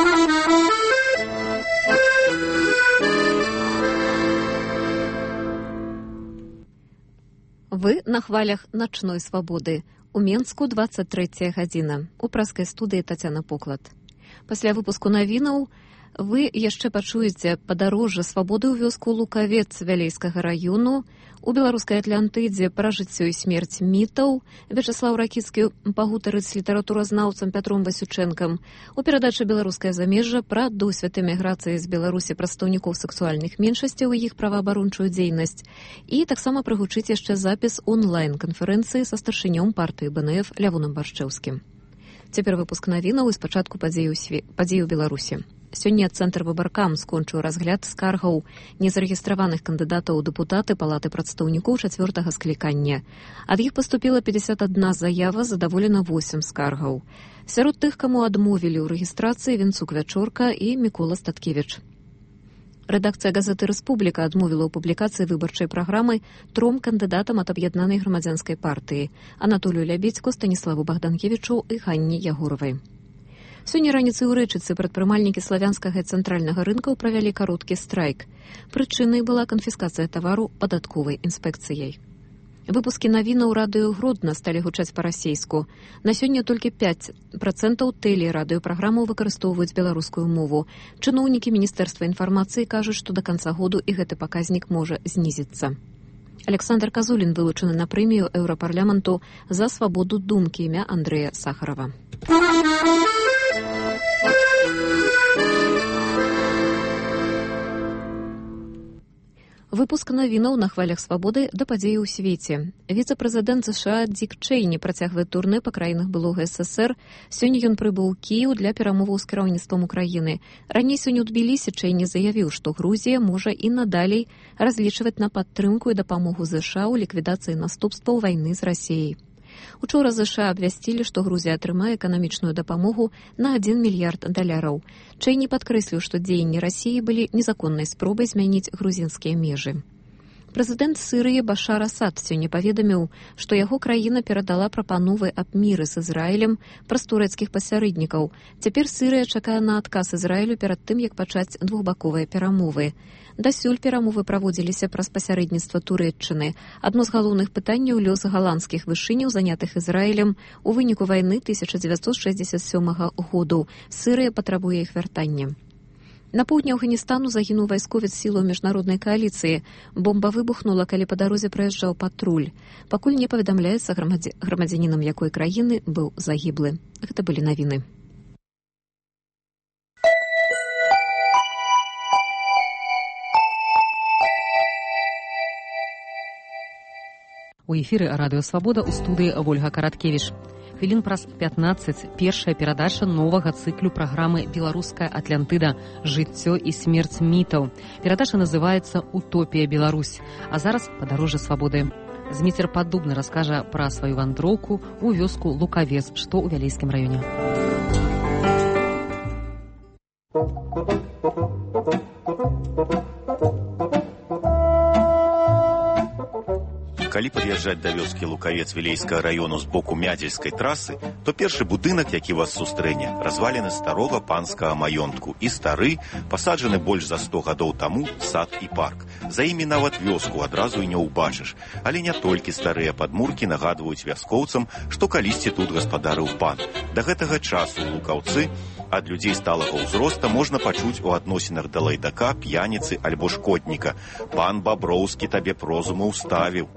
Вы на хвалях начной свабоды. У Менску 23 гадзіна. У праскай студыі Тацяна Поклад. Пасля выпуску навінаў вы яшчэ пачуеце падарожжа свабоды ў вёску Лукавец Вялейскага району, у беларускай Атлантыдзе пра жыццё і смерць мітаў, Вячаслаў Ракіцкі пагутарыць з літаратуразнаўцам Пятром Васючэнкам, у перадачы «Беларускае замежжа» пра досвед эміграцыі з Беларусі прадстаўнікоў сексуальных меншасцяў і іх праваабарончую дзейнасць. І таксама прагучыць яшчэ запіс онлайн-канферэнцыі са старшынём партыі БНФ Лявоном Баршчэўскім. Цяпер выпуск навінаў і спачатку падзеі ў Беларусі. Сёння Цэнтр Выбаркам скончыў разгляд скаргаў незарэгістраваных кандыдатаў у дэпутаты Палаты прадстаўнікоў 4-га склікання. Ад іх паступіла 51 заява, задаволена 8 скаргаў. Сярод тых, каму адмовілі ў рэгістрацыі, Венцук Вячорка і Мікола Статкевіч. Рэдакцыя газеты «Рэспубліка» адмовіла ў публікацыі выбарчай праграмы 3 кандыдатам ад аб'яднанай грамадзянскай партыі – Анатолію Лябедзьку, Станіславу Багданкевічу і Ганне Ягоравай. Сёння раніцай у Рэчыцы прадпрымальнікі славянскага і цэнтральнага рынкаў правялі кароткі страйк. Прычынай была канфіскацыя тавару падатковай інспекцыяй. Выпускі навінаў радыё Гродна сталі гучаць па-расейску. На сёння толькі 5% тэлерадыёпраграмаў выкарыстоўваюць беларускую мову. Чыноўнікі Міністэрства інфармацыі кажуць, што да канца году і гэты паказнік можа знізіцца. Александр Казулін вылучаны на прэмію Еўрапарламенту за свабоду думкі імя Андрэя Сахарова. Выпуск навінаў на хвалях свабоды да падзеі ў свеце. Віцэ-прэзідэнт США Дік Чэйні працягвае турнэ па краінах былога СССР. Сёння ён прыбыў у Кіеў для перамоваў з кіраўніцтвам Украіны. Раней сёння ў Тбілісі Чэйні заявіў, што Грузія можа і надалей разлічваць на падтрымку і дапамогу ЗША ў ліквідацыі наступстваў вайны з Расіяй. Учора ЗША абвясцілі, што Грузія атрымае эканамічную дапамогу на $1 мільярд. Чэйні падкрэсліў, што дзеянні Расіі былі незаконнай спробай змяніць грузінскія межы. Прэзідэнт Сірыі Башар Асад сёння паведаміў, што яго краіна перадала прапановы аб міры з Ізраілем праз турэцкіх пасярэднікаў. Цяпер Сірыя чакае на адказ Ізраілю перад тым, як пачаць двухбаковыя перамовы. Дасюль перамовы праводзіліся праз пасярэдніцтва Турэччыны. Адно з галоўных пытанняў лёс галандскіх вышыняў, занятых Ізраілем у выніку вайны 1967 году. Сірыя патрабуе іх вяртання. На поўдні Афганістану загінуў вайсковец сілаў міжнароднай кааліцыі. Бомба выбухнула, калі па дарозе праязджаў патруль. Пакуль не паведамляецца, грамадзянінам якой краіны быў загіблы. Гэта былі навіны. У эфіры «Радыё Свабода» у студыі Вольга Караткевіч. Хвілін праз 15 першая перадача новага цыклю праграмы «Беларуская Атлантыда. Жыццё і смерць мітаў». Перадача называецца «Утопія Беларусь». А зараз падарожжа свабоды. Зміцер Паддубны раскажа пра сваю вандроўку ў вёску Лукавец, што ў Вялейскім раёне. Калі пад'язджаць да вёскі Лукавец Вілейскага раёну з боку Мядзельскай трасы, то першы будынак, які вас сустрэне, разваліны старога панскага маёнтку і стары, пасаджаны больш за 100 гадоў таму сад і парк. За імі нават вёску адразу і не ўбачыш. Але не толькі старыя падмуркі нагадваюць вяскоўцам, што калісьці тут гаспадарыў пан. Да гэтага часу ў Лукаўцы ад людзей сталага ўзроста можна пачуць у адносінах да лайдака, п'яніцы альбо шкодніка. Пан Баброўскі табе прозуму ўставіў.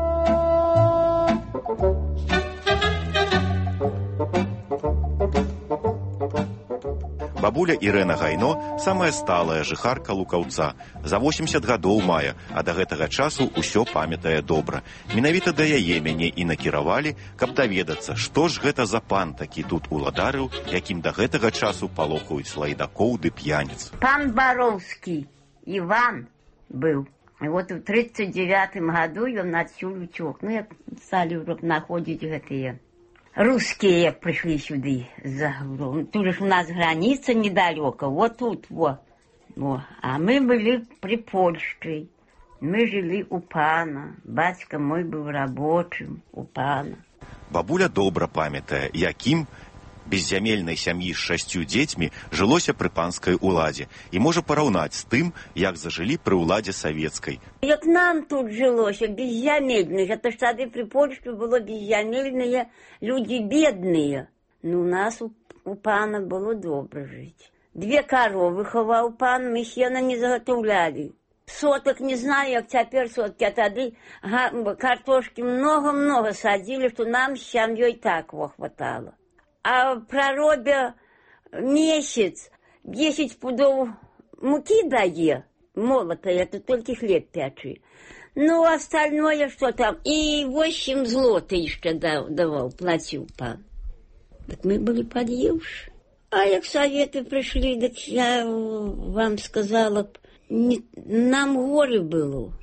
Бабуля Ірэна Гайно – самая сталая жыхарка Лукаўца. За 80 гадоў мае, а да гэтага часу ўсё памятае добра. Менавіта да яе мяне і накіравалі, каб даведацца, што ж гэта за пан такі тут уладарыў, якім да гэтага часу палохаюць лайдакоў ды п'яніц. Пан Бароўскі Іван быў. І вот у 39-м году ён адсюль уцёк. Ну, як сталі находзіць гэтыя русские, пришли сюда за углом. Тут же у нас граница недалеко, вот тут, вот. А мы были при Польше. Мы жили у пана. Батька мой был рабочим у пана. Бабуля добра памятае, якім беззямельнай сям'і з 6 дзецьмі жылося пры панскай уладзе і можа параўнаць з тым, як зажылі пры ўладзе савецкай. Як нам тут жылося, беззямельных, это ж тады при Польшчы было беззямельныя, люди бедныя. Ну, у нас у пана было добра жыць. 2 коровы хаваў пан, мы сена не заготовляли. Соток не знаю, як цяпер соткі, а тады картошкі много-много садзілі, што нам з сям'ёй так хватало. А праробя месяц 10 пудоў мукі дае, молотая, это толькі хлеб пячы. Ну, остальное что там, и 8 злотых яшчэ даваў, плаціў пан. Так мы былі пад'еўшы. А як советы прыйшлі, так я вам сказала б, нам горы было.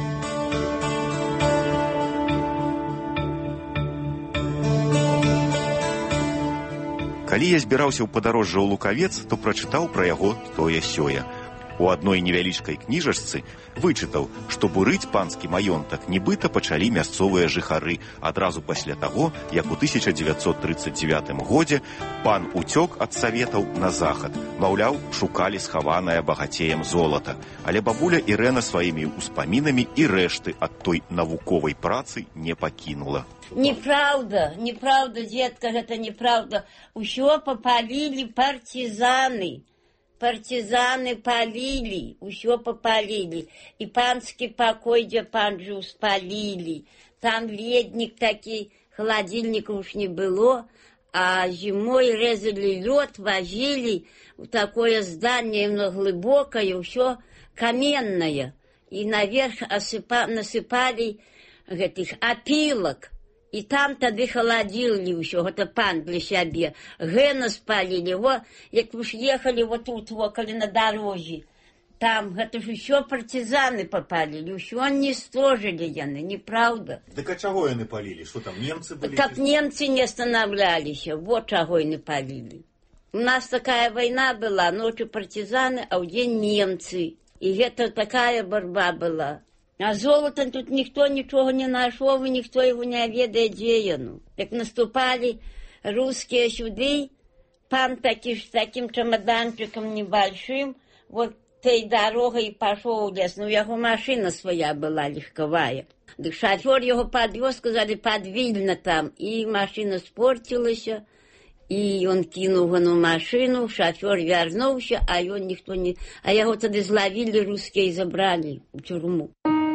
Калі я збіраўся ў падарожжа ў Лукавец, то прачытаў пра яго тое-сёе. У адной невялічкай кніжачцы вычытаў, што бурыць панскі маёнтак нібыта пачалі мясцовыя жыхары адразу пасля таго, як у 1939 годзе пан уцёк ад саветаў на захад. Маўляў, шукалі схаванае багацеем золата. Але бабуля Ірэна сваімі ўспамінамі і рэшты ад той навуковай працы не пакінула. Неправда, детка, гэта неправда. Усё попалілі партизаны. Партизаны палілі, усё попалілі. І панскі пакой, дзе пан жыў, спалілі. Там леднік такі, холодильника уж не было, а зимой резали лед, возили в такое здание глубокое, все каменное. И наверх насыпали гэтых опилок. И там тады холодильник ўсё, гэта пан для сябе. Гэна спалілі, во, як вы ж ехали вот тут, во, калі на дороге. Там, гэта ж усё партизаны попалили, усё уничтожили яны, неправда. Так а чаго яны палілі? Что там, немцы были? Так немцы не останавливались, вот чаго яны палили. У нас такая война была, ночью партизаны, а в день немцы. И это такая борьба была. А золотом тут никто ничего не нашел, и никто его не ведает, где оно. Как наступали русские сюда, пан таки с таким чемоданчиком небольшим, вот той дорогой пошел в лес. Ну, его машина своя была легковая. Так шофер его подвез, сказали, подвильно там. И машина спортилась, и он кинул на машину, шофер вернулся, а его никто не... А его тогда зловили русские и забрали в тюрьму.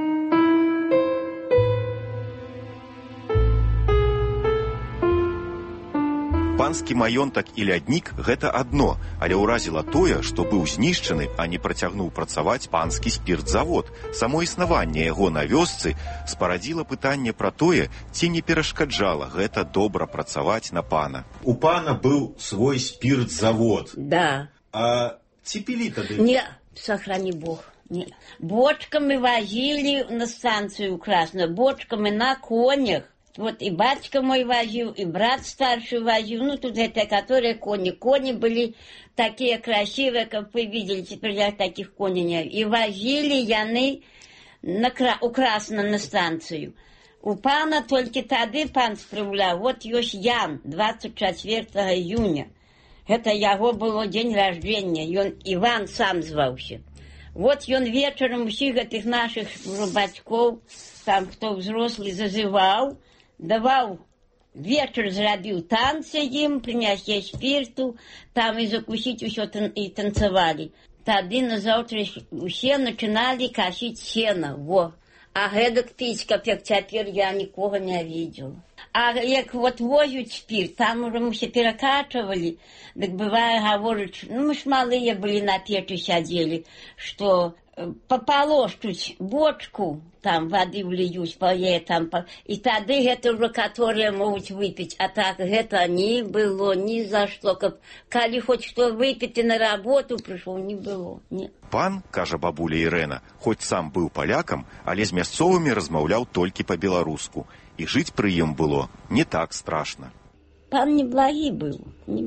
Панскі маёнтак і ляднік – гэта адно, але ўразіла тое, што быў знішчаны, а не працягнуў працаваць панскі спіртзавод. Само існаванне яго на вёсцы спарадзіла пытанне пра тое, ці не перашкаджала гэта добра працаваць на пана. У пана быў свой спіртзавод. Да. А ці пілі тады? Не, сохрани Бог. Не. Бочками возили на станцию Красную, бочками на конях. Вот и батька мой возил, и брат старший возил. Ну, тут это, которые кони. Кони были такие красивые, как вы видели, теперь я таких коней не... И возили яны у Красна на станцию. У пана только тады пан справлял. Вот ёсць Ян, 24 июня. Это его было день рождения. И он Иван сам звался. Вот он вечером всех этих наших батьков, там кто взрослый, зазывал, давал, вечер зрабіў танцы им, принесли спирту, там и закусить все и танцевали. Тады на завтра все начинали косить сено, во. А гэтак пить, как теперь я никого не видел. А як вот возят спирт, там уже мы все перекачивали, так бывает, говорят, ну мы ж малые были на печи сидели, что пополощуть бочку, там воды влиюсь, там, и тады гэта уже, которые могут выпить, а так гэта не было ни за что, калі хоть что выпить и на работу пришел, не было. Не. Пан, кажа бабуля Ірэна, хоць сам быў палякам, але з мясцовымі размаўляў толькі па-беларуску, і жыць пры ім было не так страшно. Пан неблагий был,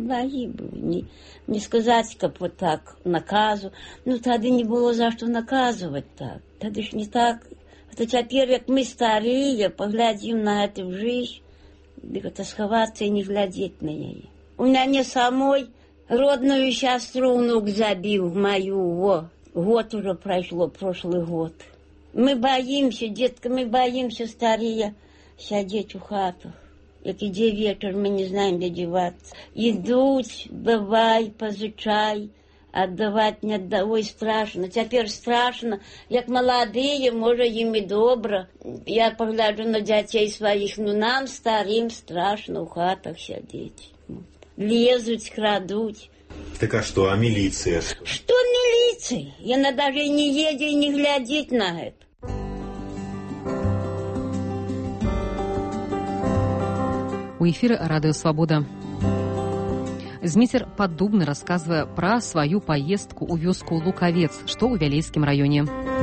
не сказать, как вот так, наказу. Ну, тады не было за что наказывать так. Тады ж не так. Это теперь, как мы старые, поглядим на эту жизнь, так это сховаться и не глядеть на ней. У мяне самой родную сестру внук забил мою. Год уже прошло, прошлый год. Мы боимся, детка, мы боимся старые сидеть у хатах. Як іде вечір, ми не знаємо, де діватися. Ідуть, давай, позичай, отдавать не отдавай, страшно. Тепер страшно, як молоді, може їм і добре. Я погляджу на дітей своїх, ну нам, старим, страшно у хатах сидіти. Лезуть, крадуть. Так а что, а милиция? Что милиция? Она даже и не едет, и не глядит на это. У эфіры радыё Свабода. Зміцер Паддубны расказвае пра сваю паездку ў вёску Лукавец, што ў Вялейскім раёне.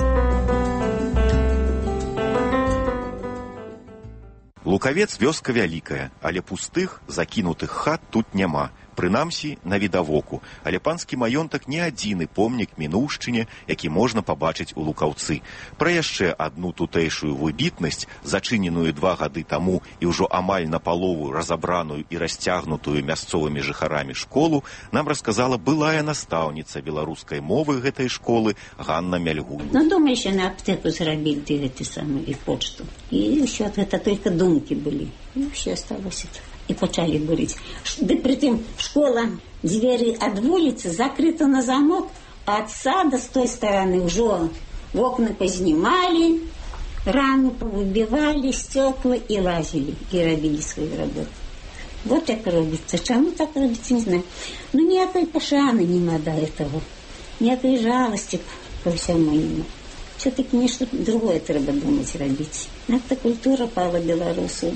Лукавец вёска вялікая, але пустых, закінутых хат тут няма. Прынамсі, на відавоку, але панскі маёнтак не адзіны помнік мінуўшчыне, які можна пабачыць у Лукаўцы. Пра яшчэ адну тутэйшую выбітнасць, зачыненую 2 гады таму і ўжо амаль напалову разабраную і расцягнутую мясцовымі жыхарамі школу, нам расказала былая настаўніца беларускай мовы гэтай школы Ганна Мяльгунь. Ну, думаю, ще на аптеку зрабілі гэты самы і почту. І ўсё, гэта толькі думкі былі. І ўсё асталося так. И почали бурить. Да притым школа, двери от улицы закрыты на замок, а от сада с той стороны уже окна познимали, рамы повыбивали, стекла и лазили, и робили свою работу. Вот так робится. Чему так робится, не знаю. Но никакой пошаны нема до этого. Никакой жалости ко всему нема. Все-таки нечто другое треба думать робить. Это культура пала белорусу.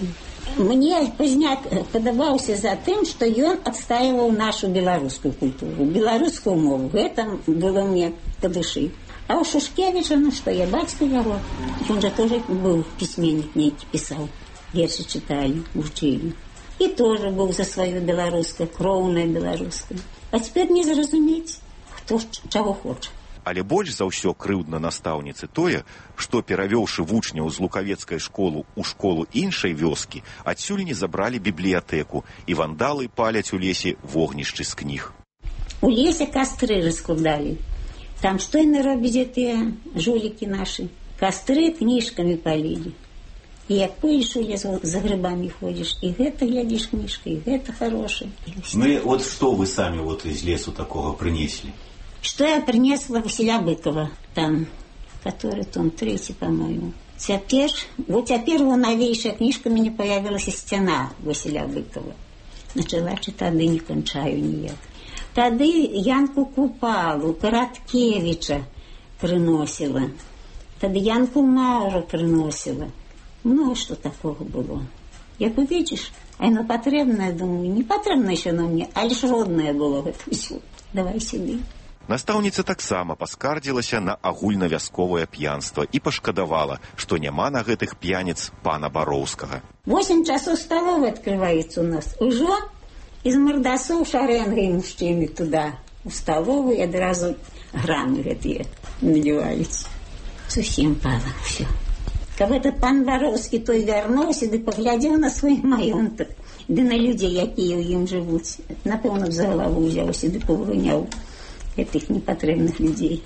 Мне Позняк подаваўся за тым, што ён адстаивал нашу беларускую культуру, беларускую мову. Это было мне по душы. А у Шушкевича, ну что, я бацька яго. Он же тоже был письменник, нейкі писал. Верши читали, учили. И тоже был за свое белорусское, кроўное белорусское. А теперь не зразумець, хто чаго хоча. Але больш за ўсё крыўдна настаўніцы тое, што, перавёўшы вучняў з лукавецкай школы ў школу іншай вёскі, адсюль не забралі бібліятэку, і вандалы паляць у лесе вогнішчы з кніг. У лесе кастры раскладалі. Там што яны робяць тыя жулікі нашы? Кастры кніжкамі палілі. І як поедешь у лес, за грибами ходишь, и это глядишь книжка, и это хорошее. Ну и вот что вы сами вот из лесу такого принесли? Что я принесла Василя Быкова, там, который том 3, по-моему. Теперь его новейшая книжка мне появилась «Стена» Василя Быкова. Начала читать, да не кончаю ніяк. Тады Янку Купалу, Короткевича приносила. Тады Янку Мауру приносила. Ну, что такого было? Як увидишь, оно потребное, думаю, не потребно еще на мне, а лишь родное было это все. Давай сюда. Настаўніца таксама паскардзілася на агульнавясковае п'янства і пашкадавала, што няма на гэтых п'яніц пана Бароўскага. 8 часов столовой открывается у нас. Уже из мордасов шаренгой мужчины туда, в столовую, и одразу граммы гэтые наливались. Совсем пало все. Как этот пан Бароўскі той вярнуўся, ды паглядзеў на свой маёнтак, ды на людзей, якія ў ім жывуць. Напэўна, за галаву ўзяўся, ды павыганяў этих непотребных людей.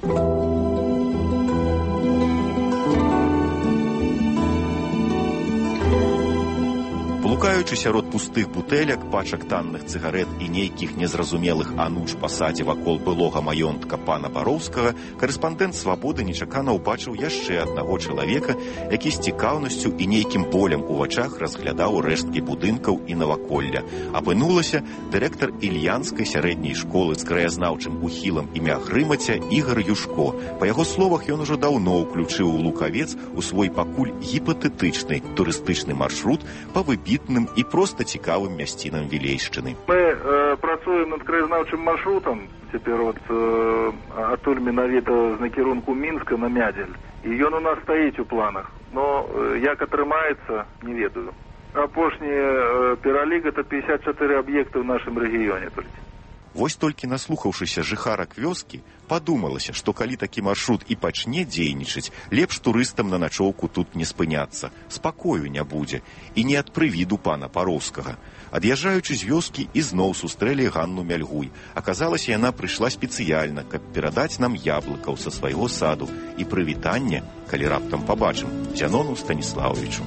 Блукаючы сярод пустых бутэлек, пачак танных цыгарэт і нейкіх незразумелых ануч па садзе вакол былога маёнтка пана Бароўскага, карэспандэнт «Свабоды» нечакана ўбачыў яшчэ аднаго чалавека, які з цікаўнасцю і нейкім болем у вачах разглядаў рэшткі будынкаў і наваколля. Апынулася дырэктар Ільянскай сярэдняй школы з краязнаўчым ухілам імя Грымаця Ігар Юшко. Па яго словах, ён ужо даўно ўключыў Лукавец у свой пакуль гіпатэтычны турыстычны маршрут па выбітным і проста цікавым мясцінам Вілейшчыны. Мы працуем над краязнаўчым маршрутам, цяпер от адтуль менавіта з накірунку Мінска на Мядзель. І ён у нас стаіць у планах, но як атрымаецца, не ведаю. Апошні пералік — это 54 аб'екты ў нашым рэгіёне толькі. Вось толькі наслухаўшыся жыхарак вёскі, падумалася, што калі такі маршрут і пачне дзейнічаць, лепш турыстам на начоўку тут не спыняцца, спакою не будзе, і не ад прывіду пана Пароўскага. Ад'язджаючы з вёскі, ізноў сустрэлі Ганну Мяльгуй. Аказалася, яна прыйшла спецыяльна, каб перадаць нам яблыкаў са свайго саду і прывітанне, калі раптам пабачым, Зянону Станіславовичу.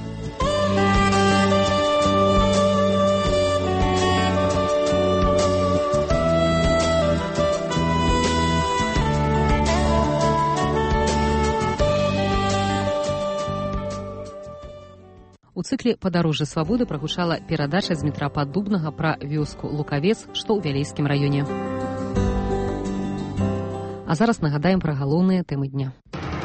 У цыкле «Падарожжа свабоды» прагучала перадача з Дмітра Паддубнага пра вёску Лукавец, што ў Вялейскім раёне. А зараз нагадаем пра галоўныя тэмы дня.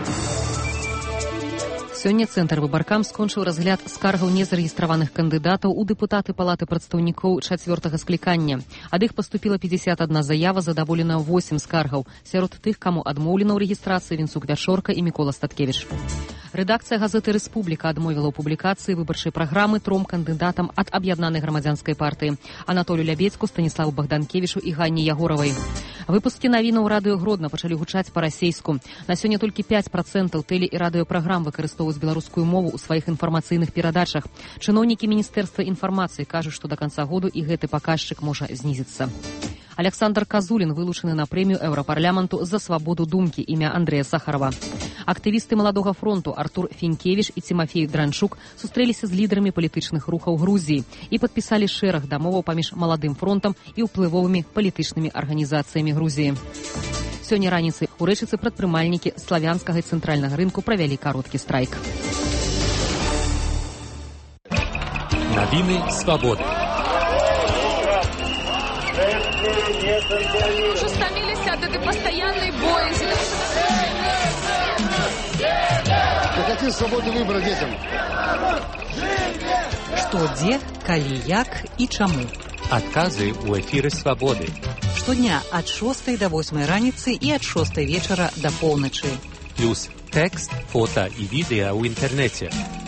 Сёння Цэнтр выбаркам скончыў разгляд скаргаў незарэгістраваных кандыдатаў у дэпутаты Палаты прадстаўнікоў 4-га склікання. Ад іх паступіла 51 заява, задаволена 8 скаргаў. Сярод тых, каму адмоўлена ў рэгістрацыі, Вінцук Вячорка і Мікола Статкевіч. Рэдакцыя газеты «Рэспубліка» адмовіла ў публікацыі выбарчай праграмы 3 кандыдатам ад аб'яднанай грамадзянскай партыі – Анатолію Лябедзьку, Станіславу Богданкевічу і Ганне Ягоравай. Выпускі навінаў радыё Гродна пачалі гучаць па-расейску. На сёння толькі 5% тэле- і радыёпраграм выкарыстоўваюць беларускую мову ў сваіх інфармацыйных перадачах. Чыноўнікі Міністэрства інфармацыі кажуць, што да канца году і гэты паказчык можа знізіцца. Александр Казулін вылучаны на прэмію Еўрапарламенту за свабоду думкі імя Андрэя Сахарова. Актывісты Маладога фронту Артур Фінкевіч і Цімафей Дранчук сустрэліся з лідарамі палітычных рухаў Грузіі і падпісалі шэраг дамоваў паміж Маладым фронтам і ўплывовымі палітычнымі арганізацыямі Грузіі. Сёння раніцай у Рэчыцы прадпрымальнікі славянскага і цэнтральнага рынку правялі кароткі страйк. Навіны свабоды. Уже стомились от этой постоянной боязни. Мы хотим свободу выбора детям. Што, дзе, калі, як і чаму. Адказы ў эфіры свабоды. Штодня ад 6 до 8 раніцы і ад 6 вечара до поўначы. Плюс тэкст, фота і відэа ў інтэрнэце.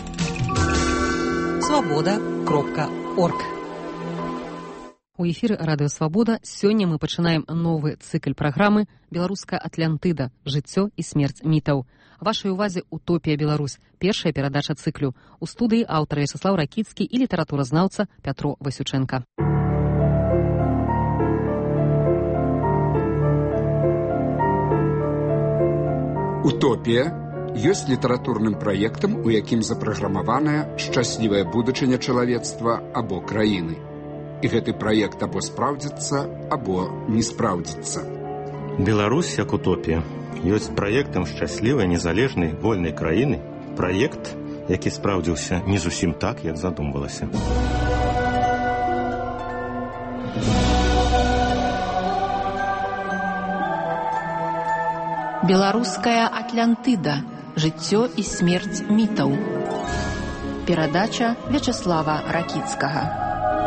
Свабода.орг. У эфіры радыё «Свабода» сёння мы пачынаем новы цыкл праграмы «Беларуская Атлантыда. Жыццё і смерць мітаў». Вашай увазе «Утопія Беларусь» – першая перадача цыклю. У студыі аўтар Вячаслаў Ракіцкі і літаратуразнаўца Пятро Васючэнка. «Утопія» ёсць літаратурным праектам, у якім запраграмаваная шчаслівая будучыня чалавецтва або краіны. І гэты праект або спраўдзіцца, або не спраўдзіцца. Беларусь як утопія ёсць праектам шчаслівай, незалежнай, вольнай краіны. Праект, які спраўдзіўся не зусім так, як задумвалася. Беларуская Атлантыда. Жыццё і смерць мітаў. Перадача Вячаслава Ракіцкага.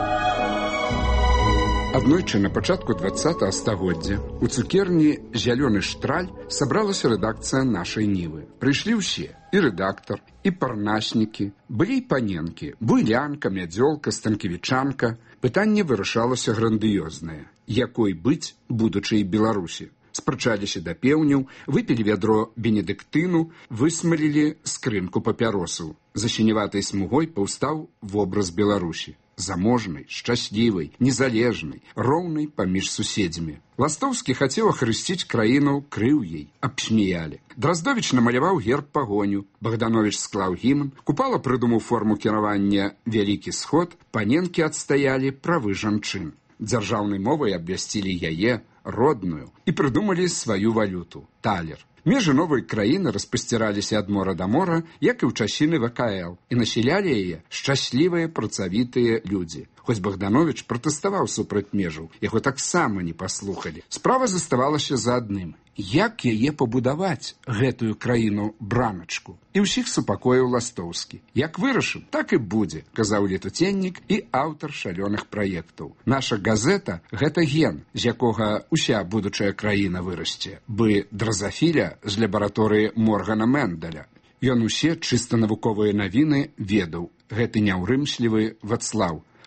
Аднойчы на пачатку 20-го стагоддзя у цукерні «Зялёны штраль» сабралася рэдакцыя нашай Нівы. Прыйшлі ўсе, і рэдактар, і парнаснікі, былі і паненкі, буйлянка, мядзёлка, станкевічанка. Пытанне вырашалася грандыёзнае. Якой быць будучай Беларусі? Спрачаліся да пеўняў, выпілі вядро бенедыктыну, высмалілі скрынку папяросаў. За сіняватай смугой паўстаў вобраз Беларусі. Заможнай, шчаслівай, незалежнай, роўнай паміж суседзямі. Ластоўскі хацеў ахрысціць краіну, крыў ей, абсмеялі. Драздовіч намаляваў герб пагоню, Богданович склаў гімн, Купала прыдумаў форму кіравання «Вялікі сход», паненкі адстаялі правы жанчын. Дзяржаўнай мовай абвясцілі яе, родную, і прыдумалі сваю валюту – талер. Межы новай краіны распасціраліся ад мора да мора, як і ў часіны ВКЛ, і насялялі яе шчаслівыя, працавітыя людзі. Хоць Богданович пратэставаў супраць межаў, яго таксама не паслухалі. Справа заставалася за адным – як яе пабудаваць, гэтую краіну-браначку? І ўсіх супакоіў Ластоўскі. Як вырашым, так і будзе, казаў летуценнік і аўтар шалёных праектаў. Наша газета – гэта ген, з якога ўся будучая краіна вырасце, бы дразафіля з лабараторыі Моргана Менделя. Ён усе чыста навуковыя навіны ведаў. Гэты няўрымслівы Вацлаў.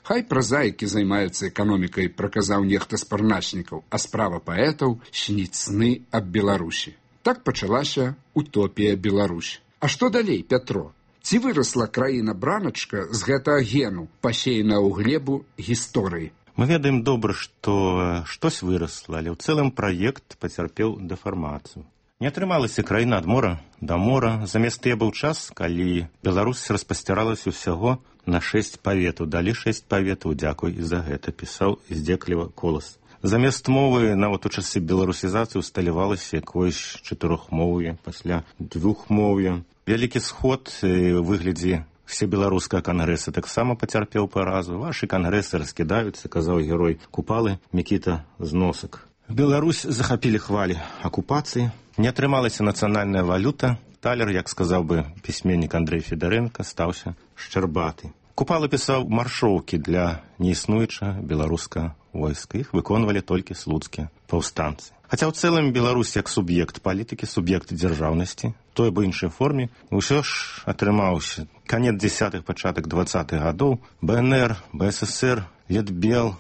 Хай празаікі займаюцца эканомікай, праказаў нехта з парначнікаў, а справа паэтаў сніць сны аб Беларусі. Так пачалася утопія Беларусь. А што далей, Пятро? Ці вырасла краіна-браначка з гэтага гену, пасеяна ў глебу гісторыі? Мы ведаем добра, што штось вырасла, але ў цэлым праект пацярпеў дэфармацыю. Не атрымалася краіна ад мора да мора. Замест тыя быў час, калі Беларусь распасціралася ўсяго на 6 паветаў. Далі 6 паветаў, дзякуй і за гэта, пісаў здзекліва Колас. Замест мовы, нават у часы беларусізацыі, усталявалася якоюсь 4-моўе, пасля 2-моўе. Вялікі сход у выглядзе всебеларускага кангрэса таксама пацярпеў паразу. Вашы кангрэсы раскідаюцца, казаў герой Купалы Мікіта Зносак. Беларусь захапілі хвалі акупацыі. Не атрымалася нацыянальная валюта. Талер, як сказаў бы пісьменнік Андрэй Федарэнка, стаўся шчарбаты. Купала пісаў маршоўкі для неіснуючага беларускага войска. Іх выконвалі толькі слуцкія паўстанцы. Хаця ў цэлым Беларусь як суб'ект палітыкі, суб'ект дзяржаўнасці, той бы іншай форме, ўсё ж атрымаўся канец 10-х, пачатак 20-х гадоў. БНР, БССР, Летбел,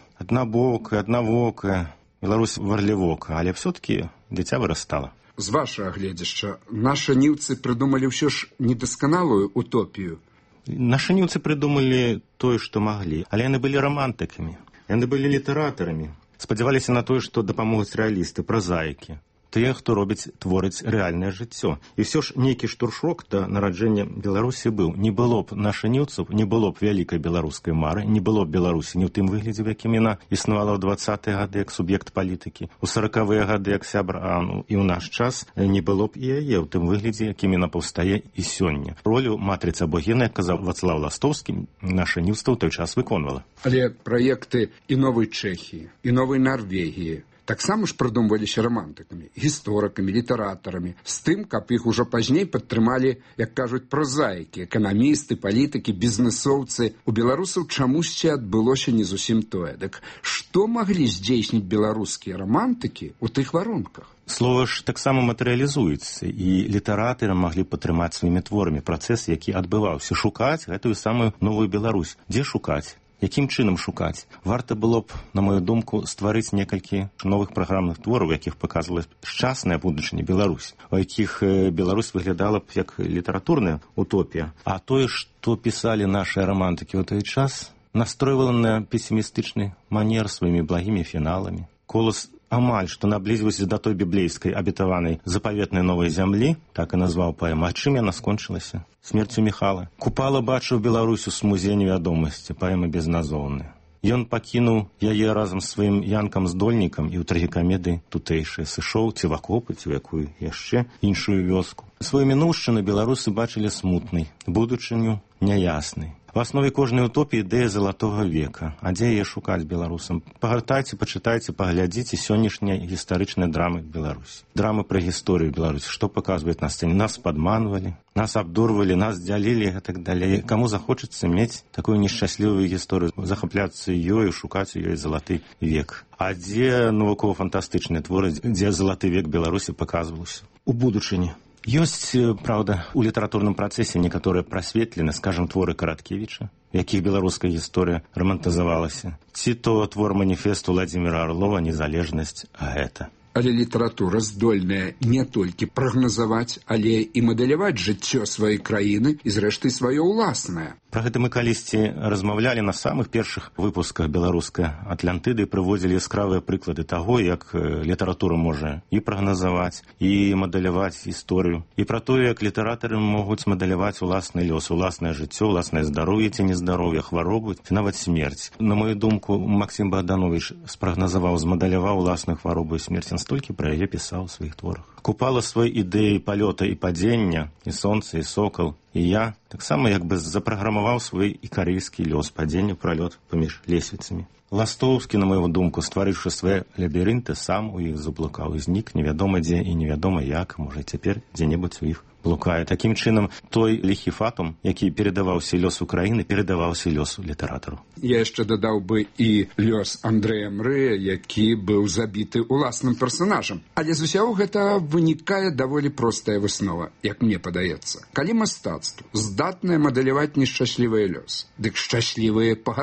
аднавокая, Беларусь варлівока, але все-таки дзіця вырастала. З вашага гледзяшча, нашы ніўцы прыдумалі ўсё ж недасканалую утопію. Нашы ніўцы прыдумалі тое, што маглі, але яны былі рамантыкамі, яны былі літаратарамі, спадзяваліся на тое, што дапамогуць рэалісты, празаікі, тыя, хто творыць рэальнае жыццё. І ўсё ж нейкі штуршок да нараджэння Беларусі быў. Не было б нашаніўцаў, не было б вялікай беларускай мары, не было б Беларусі ні ў тым выглядзе, в якім яна існавала ў 20-е гады як суб'ект палітыкі, у 40-е гады як сябр АНУ, і ў наш час не было б і яе ў тым выглядзе, якім яна паўстае і сёння. Ролю матрыцы або гена, як казаў Вацлаў Ластовскі, нашаніўства ў той час выконвала. Але праекты і новай Чэхіі, і новай Нарвегіі таксама ж прыдумваліся рамантыкамі, гісторыкамі, літаратарамі, з тым, каб іх ужо пазней падтрымалі, як кажуць, празаікі, эканамісты, палітыкі, бізнесоўцы. У беларусаў чамусьці адбылося не зусім тое. Дык што маглі здзейсніць беларускія рамантыкі ў тых варунках? Слова ж таксама матэрыялізуецца, і літаратары маглі падтрымаць сваімі творамі працэс, які адбываўся, шукаць гэтую самую новую Беларусь. Дзе шукаць? Якім чынам шукаць? Варта было б, на мою думку, стварыць некалькі новых праграмных твораў, якіх паказвала шчасная будучыня Беларусь, у якіх Беларусь выглядала б як літаратурная утопія. А тое, што пісалі нашыя рамантыкі ў той час, настройвала на песімістычны манер сваімі благімі фіналамі. Колас амаль што наблізіўся да той біблейскай абітаванай запаветнай новай зямлі, так і назваў паэму. А чым яна скончылася? Смерцю Міхала. Купала бачыў Беларусь у смузе невядомасці, паэма безназоўная. Ён пакінуў яе разам з сваім янкам-здольнікам і ў трагікамедыі тутэйшыя, сышоў ці в акопы, ці в якую яшчэ іншую вёску. Сваю мінуўшчыну беларусы бачылі смутнай, будучыню няяснай. В аснове кожнай утопіі ідэя залатога века. А дзе яе шукаць беларусам? Пагартайце, пачытайце, паглядзіце сённяшнія гістарычныя драмы Беларусі. Драмы пра гісторыю Беларусі. Што паказваюць на сцэне? Нас падманвалі, нас абдурвалі, нас дзялілі і так далей. Каму захочацца мець такую нешчаслівую гісторыю, захапляцца ёю, шукаць ёй залаты век. А дзе навукова-фантастычныя творы, дзе залаты век Беларусі паказваўся? У будучыні. Ёсць, праўда, у літаратурным працэсе некаторыя прасветлены, скажам, творы Караткевіча, у якіх беларуская гісторыя рамантызавалася. Ці то твор маніфесту Владзіміра Арлова «Незалежнасць», а гэта. Але літаратура здольная не толькі прагназаваць, але і мадэляваць жыццё сваёй краіны і, зрэшты, сваё ўласнае. Пра гэта мы калісьці размаўлялі на самых першых выпусках беларускай Атлантыды і прыводзілі яскравыя прыклады таго, як літаратура можа і прагназаваць, і мадэляваць гісторыю, і пра тое, як літаратары могуць мадэляваць уласны лёс, уласнае жыццё, уласнае здароўе ці нездароўе, хваробу, нават смерць. На мою думку, Максім Богданович спрагназаваў, змадэляваў уласную хваробу і смерць, столькі пра яе пісаў у сваіх творах. Купала свой ідэі палёта і падзення, і сонца, і сокал, і я таксама як бы запраграмаваў свой ікарыйскі лёс, падзення, пралёт паміж лесвіцамі. Ластовскі, на мою думку, стварыўшы свае лабірынты, сам у іх заблукаў, і знік невядома дзе і невядома як, можа цяпер дзе-небудзь у іх блукае. Такім чынам, той ліхі фатум, які перадаваўся лёсу краіны, перадаваўся лёсу літаратару. Я яшчэ дадаў бы і лёс Андрэя Мрэя, які быў забіты уласным персанажам. Але з усяго гэта вынікае даволі простая выснова, як мне падаецца. Калі мастацтва здатнае мадэляваць нешчаслівыя лёс, дык шчаслівыя пагатоў.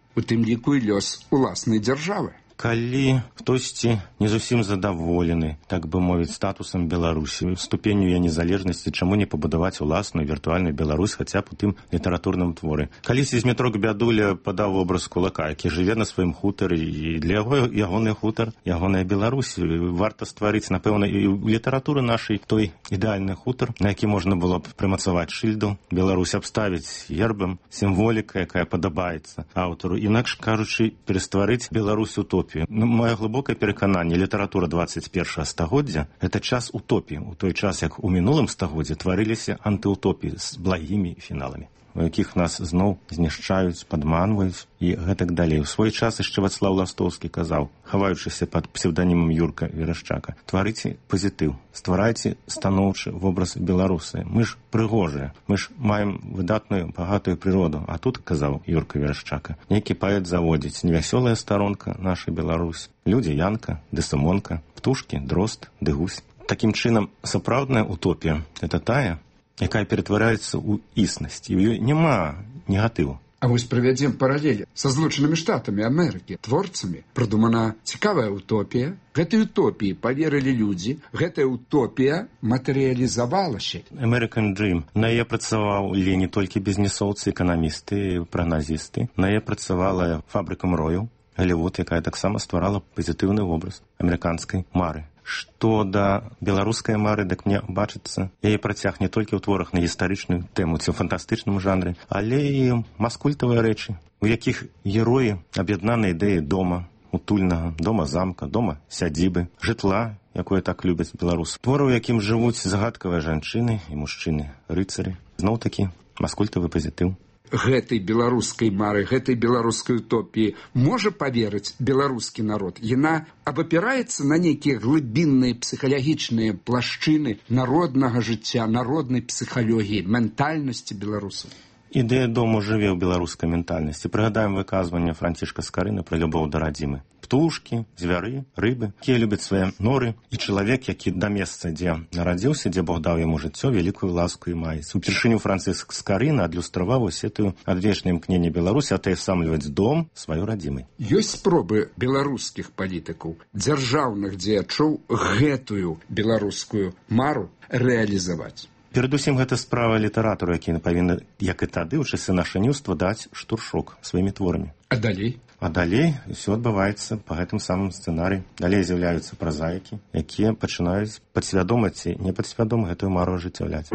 у тым ліку і лёс уласнай дзяржавы. Калі хтосьці не зусім задаволены, так бы мовіць, статусам Беларусі, ступенню яе незалежнасці, чаму не пабудаваць уласную віртуальную Беларусь хаця б у тым літаратурным творы. Калісьці Змітрок Бядуля падаў вобраз кулака, які жыве на сваім хутары, і для яго ягоны хутар, ягоная Беларусь. Варта стварыць, напэўна, і ў літаратуры нашай той ідэальны хутар, на які можна было б прымацаваць шыльду, Беларусь абставіць гербам, сімволікай, якая падабаецца аўтару. Інакш кажучы, перастварыць Беларусь утопію. Мое глыбокае перакананне, літаратура 21 стагоддзя – гэта час утопіі, у той час, як у мінулым стагоддзі тварыліся антыутопіі з благімі фіналамі, у якіх нас зноў знішчаюць, падманваюць і гэтак далей. У свой час яшчэ Вацлаў Ластовскі казаў, хаваючыся пад псевданімам Юрка Верашчака: тварыце пазітыў, стварайце станоўчы вобраз беларусы. Мы ж прыгожыя, мы ж маем выдатную багатую прыроду. А тут, казаў Юрка Верашчака, нейкі паэт заводзіць: невясёлая старонка наша Беларусь, людзі янка, ды сымонка, птушкі, дрозд, ды гусь. Такім чынам, сапраўдная утопія – гэта тая, якая ператвараецца ў існасць, і ў ёй няма негатыву. А вось правядзем паралелі са Злучанымі Штатамі Амерыкі, творцамі. Прыдумана цікавая утопія. Гэтай утопіі паверылі людзі, гэтая утопія матэрыялізавалася. American Dream. На яе працаваў не толькі бізнесоўцы, эканамісты, прагназісты. На яе працавала фабрыка мрояў, Голливуд, якая таксама стварала пазітыўны вобраз амерыканскай мары. Што да беларускай мары, дык мне бачыцца, яе працяг не толькі ў творах на гістарычную тэму ці ў фантастычным жанры, але і маскультавыя рэчы, у якіх героі аб'яднаны ідэі дома, утульнага, дома-замка, дома-сядзібы, жытла, якое так любяць беларусы. Творы, у якім жывуць загадкавыя жанчыны і мужчыны, рыцары. Зноў-такі маскультавы пазітыў. Гэтай беларускай мары, гэтай беларускай утопіі можа паверыць беларускі народ. Яна абапіраецца на нейкія глыбінныя псіхалагічныя плашчыны народнага жыцця, народнай псіхалогіі, ментальнасці беларусаў. Ідэя дому жыве ў беларускай ментальнасці. Прыгадаем выказванне Францішка Скарыны пра любоў да радзімы. Птушкі, звяры, рыбы, якія любяць свае норы, і чалавек, які да месца, дзе нарадзіўся, дзе Бог даў яму жыццё, вялікую ласку і маецца. Упершыню Франціск Скарына адлюстраваў усе тую адвечнае імкненне Беларусі атэсамліваць дом сваёй радзімай. Ёсць спробы беларускіх палітыкаў, дзяржаўных дзеячоў гэтую беларускую мару рэалізаваць. Перадусім, гэта справа літаратару, які павінны, як і тады, у часы нашаніўства, даць штуршок сваімі творамі. А далей? А далей усё адбываецца па гэтым самым сцэнарыі. Далей з'яўляюцца празаікі, якія пачынаюць падсвядома ці непадсвядома гэтую мару ажыццяўляць.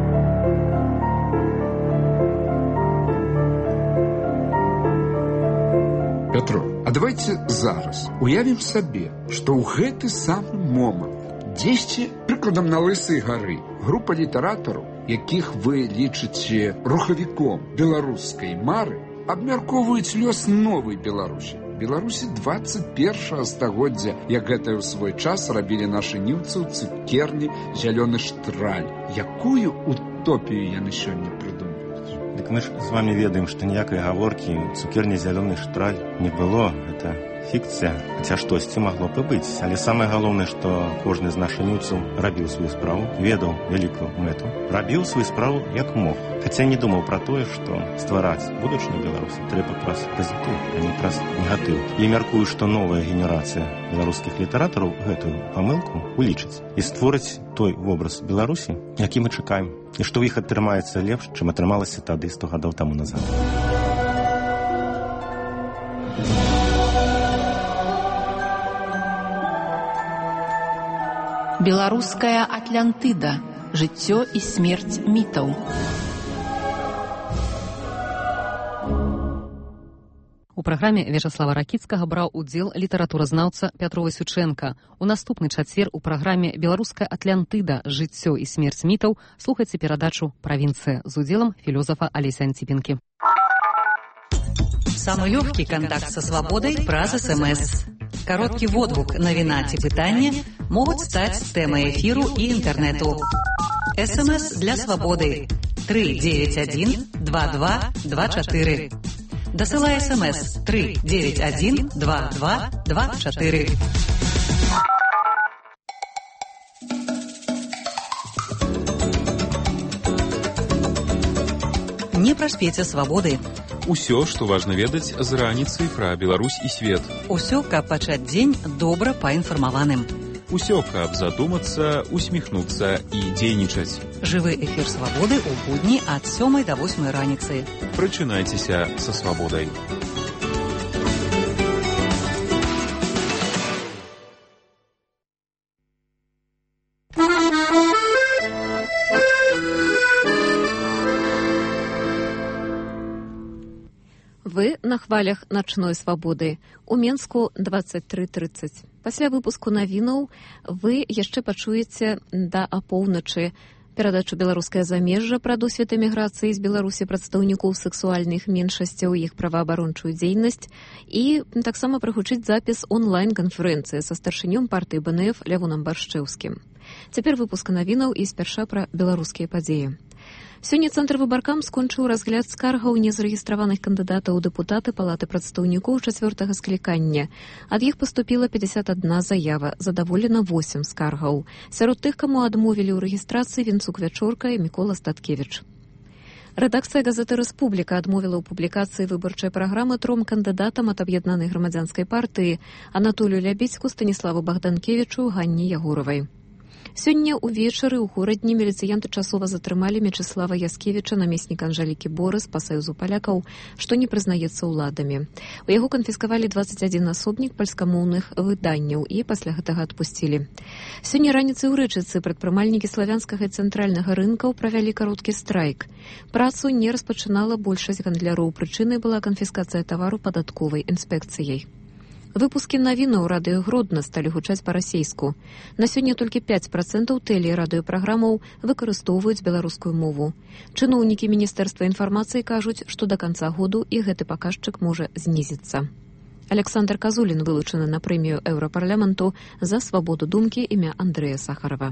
Пятро, а давайте зараз уявім сабе, што ў гэты самы момант дзесьці, прыкладам, на Лысай гары, група літаратараў, якіх вы лічыце рухавіком беларускай мары, абмяркоўваюць лёс новай Беларусі. Беларусі 21 стагоддзя, як гэта ў свой час рабілі нашы ніўцы ў цукерні «Зялёны штраль». Якую утопію яны сёння прыдумаюць? Дык мы ж з вами ведаем, што ніякай гаворкі цукерні «Зялёны штраль» не было. Это фікцыя, хаця штосьці магло б быць. Але самае галоўнае, што кожны з нашаніўцаў рабіў сваю справу, ведаў вялікую мэту, рабіў сваю справу як мог. Хаця не думаў пра тое, што ствараць будучыню Беларусі трэба праз пазітыў, а не праз негатыў. І мяркую, што новая генерацыя беларускіх літаратараў гэтую памылку улічыць і створыць той вобраз Беларусі, які мы чакаем, і што ў іх атрымаецца лепш, чым атрымалася тады 100 гадоў таму назад. Беларуская Атлантыда. Жыццё і смерць мітаў. У праграме Вячаслава Ракіцкага браў удзел літаратуразнаўца Пятро Васючэнка. У наступны чацвер у праграме «Беларуская Атлантыда. Жыццё і смерць мітаў» слухайце перадачу «Правінцыя» з удзелам філосафа Алеся Антипенкі. Самый легкий контакт со свободой праз СМС. Короткий водгук, навіна ці пытання могуць стаць тэмай эфіру і інтэрнэту. СМС для свободы 391-2224. Дасылай СМС 391-2224. Не праспеце свободы. Усё, што важна ведаць з раніцы пра Беларусь і свет. Усё, каб пачаць дзень добра паінфармаваным. Усё, каб задумацца, усміхнуцца і дзейнічаць. Жывы эфір «Свабоды» ў будні ад 7 до 8 раніцы. Прачынайцеся са «Свабодай». Вы на хвалях начной свабоды. У Менску 23:30. Пасля выпуску навінаў вы яшчэ пачуеце да апоўначы перадачу «Беларускае замежжа» пра досвед эміграцыі з Беларусі прадстаўнікоў сексуальных меншасцяў, іх праваабарончую дзейнасць і таксама прагучыць запіс онлайн-канферэнцыі са старшынём партыі БНФ Лявонам Баршчэўскім. Цяпер выпуск навінаў і спярша пра беларускія падзеі. Сёння Цэнтр выбаркам скончыў разгляд скаргаў незарэгістраваных кандыдатаў у дэпутаты Палаты прадстаўнікоў 4-го склікання. Ад іх паступіла 51 заява, задаволена 8 скаргаў. Сярод тых, каму адмовілі ў рэгістрацыі Вінцук Вячорка і Мікола Статкевіч. Рэдакцыя газеты «Рэспубліка» адмовіла ў публікацыі выбарчай праграмы 3 кандыдатам ад аб'яднанай грамадзянскай партыі Анатолію Лябіцку, Станіславу Багданкевічу, Ганне Ягоравай. Сёння ўвечары ў горадні міліцыянты часова затрымалі Мячеслава Яскевіча, намесніка Анжалікі Борыс па Саюзу палякаў, што не прызнаецца ўладамі. У яго канфіскавалі 21 асобнік польскамоўных выданняў і пасля гэтага адпусцілі. Сёння раніцай у Рэчыцы прадпрымальнікі славянскага і цэнтральнага рынкаў правялі кароткі страйк. Працу не распачынала большасць гандляроў. Прычынай была канфіскацыя тавару падатковай інспекцыяй. Выпускі навінаў радыё Гродна сталі гучаць па-расейску. На сёння толькі 5% тэле- і радыёпраграмаў выкарыстоўваюць беларускую мову. Чыноўнікі Міністэрства інфармацыі кажуць, што да канца году і гэты паказчык можа знізіцца. Александр Казулін вылучаны на прэмію Еўрапарламенту за свабоду думкі імя Андрэя Сахарова.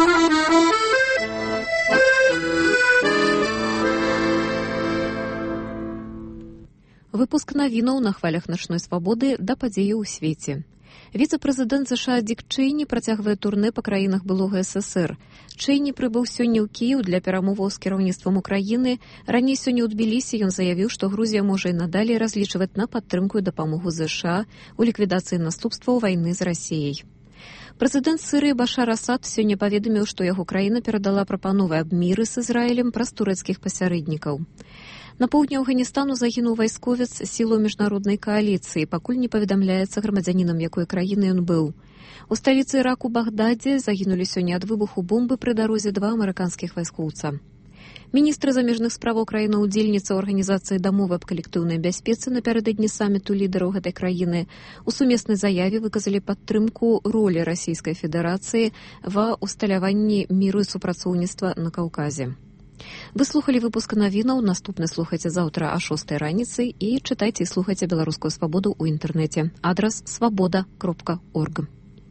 Выпуск навінаў на хвалях начной свабоды да падзеі ў свеце. Віцэ-прэзідэнт США Дік Чэйні працягвае турнэ па краінах былога СССР. Чэйні прыбыў сёння ў Кіеў для перамоваў з кіраўніцтвам Украіны. Раней сёння ў Тбілісі ён заявіў, што Грузія можа і надалей разлічваць на падтрымку і дапамогу ЗША у ліквідацыі наступстваў вайны з Расіяй. Прэзідэнт Сірыі Башар Асад сёння паведаміў, што яго краіна перадала прапановы аб міры з Ізраілем праз турэцкіх пасярэднікаў. На поўдні Афганістану загінуў вайсковец сілаў міжнароднай кааліцыі, пакуль не паведамляецца грамадзянінам якой краіны ён быў. У сталіцы Іраку Багдадзе загінулі сёння ад выбуху бомбы пры дарозе 2 амерыканскіх вайскоўца. Міністры замежных справаў краіны-удзельніца Арганізацыі дамовы аб калектыўнай бяспецы напярэдадні саміту лідараў гэтай краіны у сумеснай заяве выказалі падтрымку ролі Расійскай Федэрацыі ва ўсталяванні міру і супрацоўніцтва на Каўказе. Вы слухалі выпуск навінаў, наступны слухайце заўтра а 6 раніцы і чытайце і слухайце беларускую свабоду ў інтэрнэце. Адрас свабода.орг.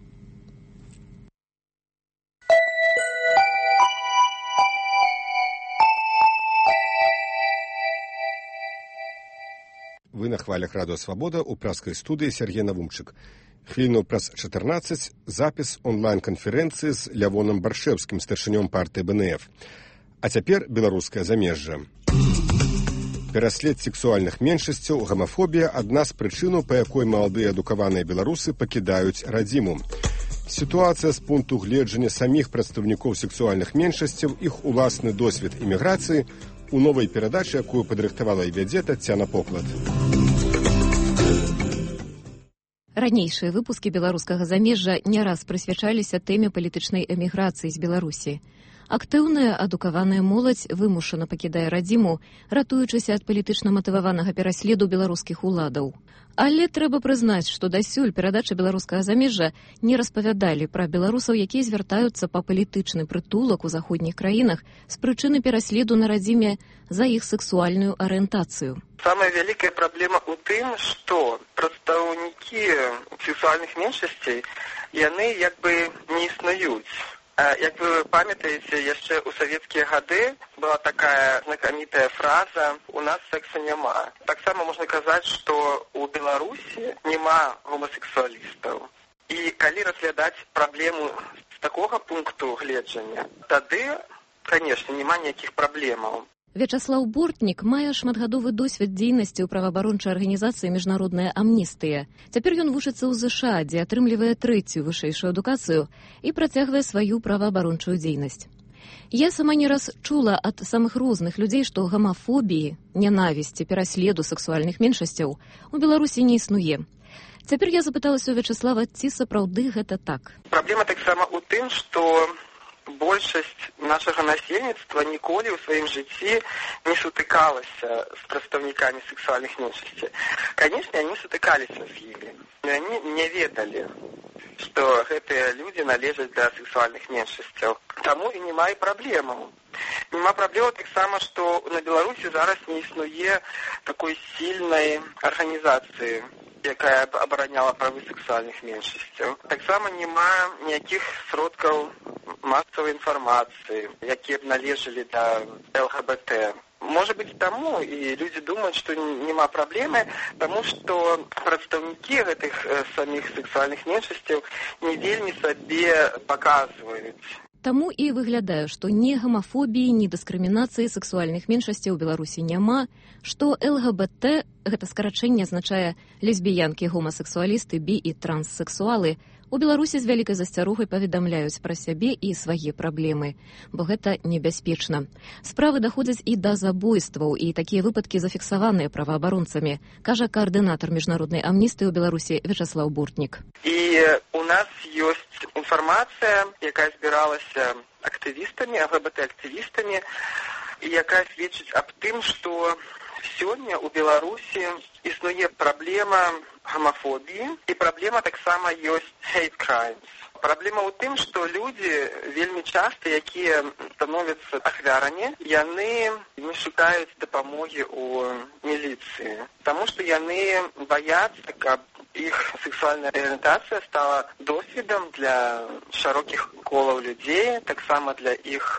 Вы на хвалях радыё «Свабода» ў праскай студыі Сергей Навумчык. Хвіліну праз 14 запіс онлайн-канферэнцыі з Лявонам Баршчэўскім, старшынём партыі БНФ. А цяпер беларускае замежжа. Пераслед сексуальных меншасцяў, гамафобія – адна з прычынаў, па якой маладыя адукаваныя беларусы пакідаюць радзіму. Сітуацыя з пункту гледжання саміх прадстаўнікоў сексуальных меншасцяў, іх уласны досвед іміграцыі у новай перадачы, якую падрыхтавала і вядзе Тацяна Поклад. Ранейшыя выпускі беларускага замежжа не раз прысвячаліся тэме палітычнай эміграцыі з Беларусі. Актыўная адукаваная моладзь вымушана пакідае радзіму, ратуючыся ад палітычна матываванага пераследу беларускіх уладаў. Але трэба прызнаць, што дасюль перадача беларускага замежжа не распавядалі пра беларусаў, якія звяртаюцца па палітычны прытулак у заходніх краінах з прычыны пераследу на радзіме за іх сексуальную арыентацыю. Самая вялікая праблема ў тым, што прадстаўнікі сексуальных меншасцей, яны як бы не існуюць. Як вы памятаеце, яшчэ ў савецкія гады была такая знакамітая фраза «У нас сексу няма». Таксама можна казаць, што ў Беларусі няма гомасексуалістаў. І калі разглядаць праблему з такога пункту гледжання, тады, канешне, няма ніякіх праблемаў. Вячаслаў Бортнік мае шматгадовы досвед дзейнасці ў праваабарончай арганізацыі «Міжнародная амністыя». Цяпер ён вучыцца ў ЗША, дзе атрымлівае 3-ю вышэйшую адукацыю і працягвае сваю праваабарончую дзейнасць. Я сама не раз чула ад самых розных людзей, што гамафобіі, нянавісці, пераследу сексуальных меншасцяў у Беларусі не існуе. Цяпер я запыталася ў Вячаслава, ці сапраўды гэта так. Праблема таксама ў тым, што большасць нашага насельніцтва ніколі ў сваім жыцці не сутыкалася з прадстаўнікамі сексуальных меншасцей. Канешне, они сутыкаліся з імі. Они не ведалі, што гэтыя людзі належаць да сексуальных меншасцяў. Таму і няма і праблемаў. Няма праблемаў таксама, што на Беларусі зараз не існуе такой сильнай арганізацыі, якая абараняла правы сексуальных меншасцяў. Таксама няма ніякіх сродкаў масавай інфармацыі, якія б належалі да ЛГБТ. Можа быць таму, і людзі думаюць, што няма праблемы, таму што прадстаўнікі гэтых саміх сексуальных меншасцяў не вельмі сабе паказваюць. Таму і выглядае, што ні гамафобіі, ні дыскрымінацыі сексуальных меншасцяў у Беларусі няма, што ЛГБТ, гэта скарачэнне азначае лесбіянкі, гомасексуалісты, бі і транссексуалы, у Беларусі з вялікай засцярогай паведамляюць пра сябе і свае праблемы, бо гэта небяспечна. Справы даходзяць і да забойстваў, і такія выпадкі зафіксаваныя праваабаронцамі, кажа каардынатар міжнароднай амністыі ў Беларусі Вячаслаў Бортнік. І у нас ёсць інфармацыя, якая збіралася актывістамі, ЛГБТ-актывістамі, і якая сведчыць аб тым, што сёння ў Беларусі існуе праблема гамафобіі, і праблема таксама ёсць hate crimes. Праблема ў тым, што людзі вельмі часта, якія становяцца ахвярамі, яны не шукаюць дапамогі ў міліцыі, таму што яны баяцца, каб іх сексуальная арыентацыя стала досведам для шырокіх колаў людзей, таксама для іх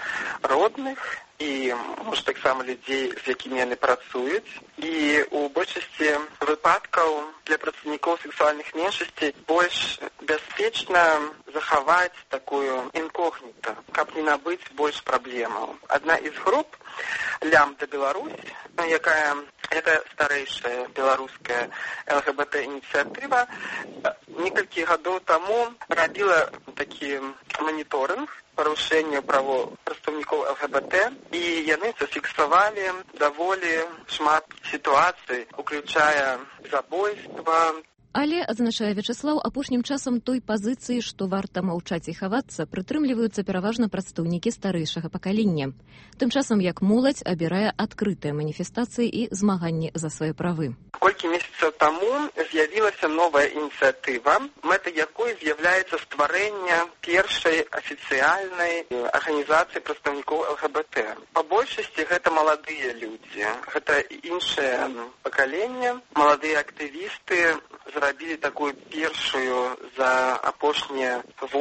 родных, і, можа, таксама людзей, з якімі яны працуюць. І ў большасці выпадкаў для працаўнікоў сексуальных меншасцей больш бяспечна захаваць такую інкогніта, каб не набыць больш праблемаў. Адна з груп «Лямда Беларусь», якая это старэйшая беларуская ЛГБТ-ініцыятыва, некалькі гадоў таму рабіла такі маніторинг парушэння правоў прадстаўнікоў ЛГБТ, і яны зафіксавалі даволі шмат сітуацый, уключая забойства. Але, адзначае Вячаслаў, апошнім часам той пазіцыі, што варта маўчаць і хавацца, прытрымліваюцца пераважна прадстаўнікі старэйшага пакалення. Тым часам, як моладзь абірае адкрытыя маніфестацыі і змаганні за свае правы. Колькі месяцаў таму з'явілася новая ініцыятыва, мэтай якой з'яўляецца стварэнне першай афіцыяльнай арганізацыі прадстаўнікоў ЛГБТ. Па большасці гэта маладыя людзі, гэта іншае пакаленне, маладыя актывісты зрабілі такую першую за апошнія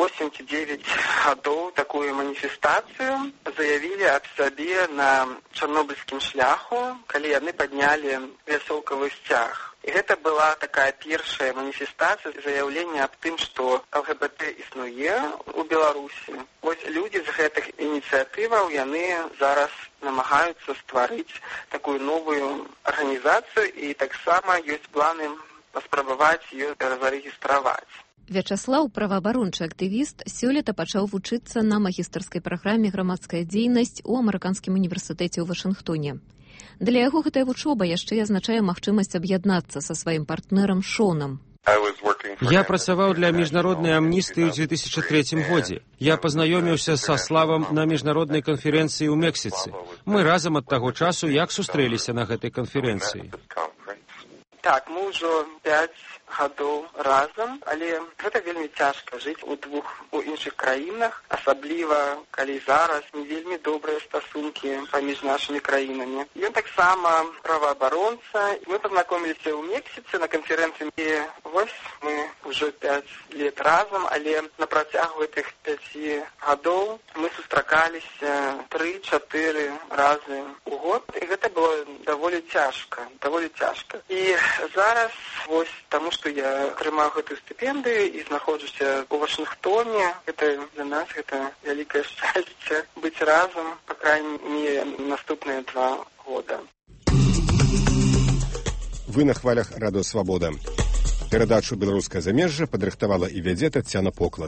8-9 гадоў такую маніфестацыю, заявілі аб сабе на чарнобыльскім шляху, калі яны паднялі вясёлкавы сцяг. І гэта была такая першая маніфестацыя, заяўленне аб тым, што ЛГБТ існуе ў Беларусі. Вось людзі з гэтых ініцыятываў, яны зараз намагаюцца стварыць такую новую арганізацыю, і таксама ёсць планы паспрабаваць ее зарэгістраваць. Вячаслаў, праваабарончы актывіст, сёлета пачаў вучыцца на магістарскай праграме «Грамадская дзейнасць» у Амерыканскім універсітэце ў Вашынгтоне. Для яго гэтая вучоба яшчэ азначае магчымасць аб'яднацца са сваім партнерам Шонам. Я працаваў для міжнароднай амністыі ў 2003 годзе. Я пазнаёміўся са Славам на міжнароднай канферэнцыі ў Мексіцы. Мы разам ад таго часу як сустрэліся на гэтай канферэнцыі. Так, мы ўжо 5 гадоў разам, але гэта вельмі цяжка жыць у іншых краінах, асабліва калі зараз не вельмі добрыя стасункі паміж нашымі краінамі. Ён таксама праваабаронца. Мы пазнакоміліся ў Мексіцы на канферэнцыі. І вось мы ўжо 5 лет разам, але на працягу гэтых 5 гадоў мы сустракаліся 3-4 разы ў год, і гэта было даволі цяжка. І зараз, вось, таму што што я атрымаў гэтую стыпендыю і знаходжуся ў Вашынгтоне. Гэта для нас гэта вялікае шчасце быць разам, па крайней мере, наступныя 2 года. Вы на хвалях Радыё Свабода. Перадачу «Беларускае замежжа» падрыхтавала і вядзе Тацяна Поклад.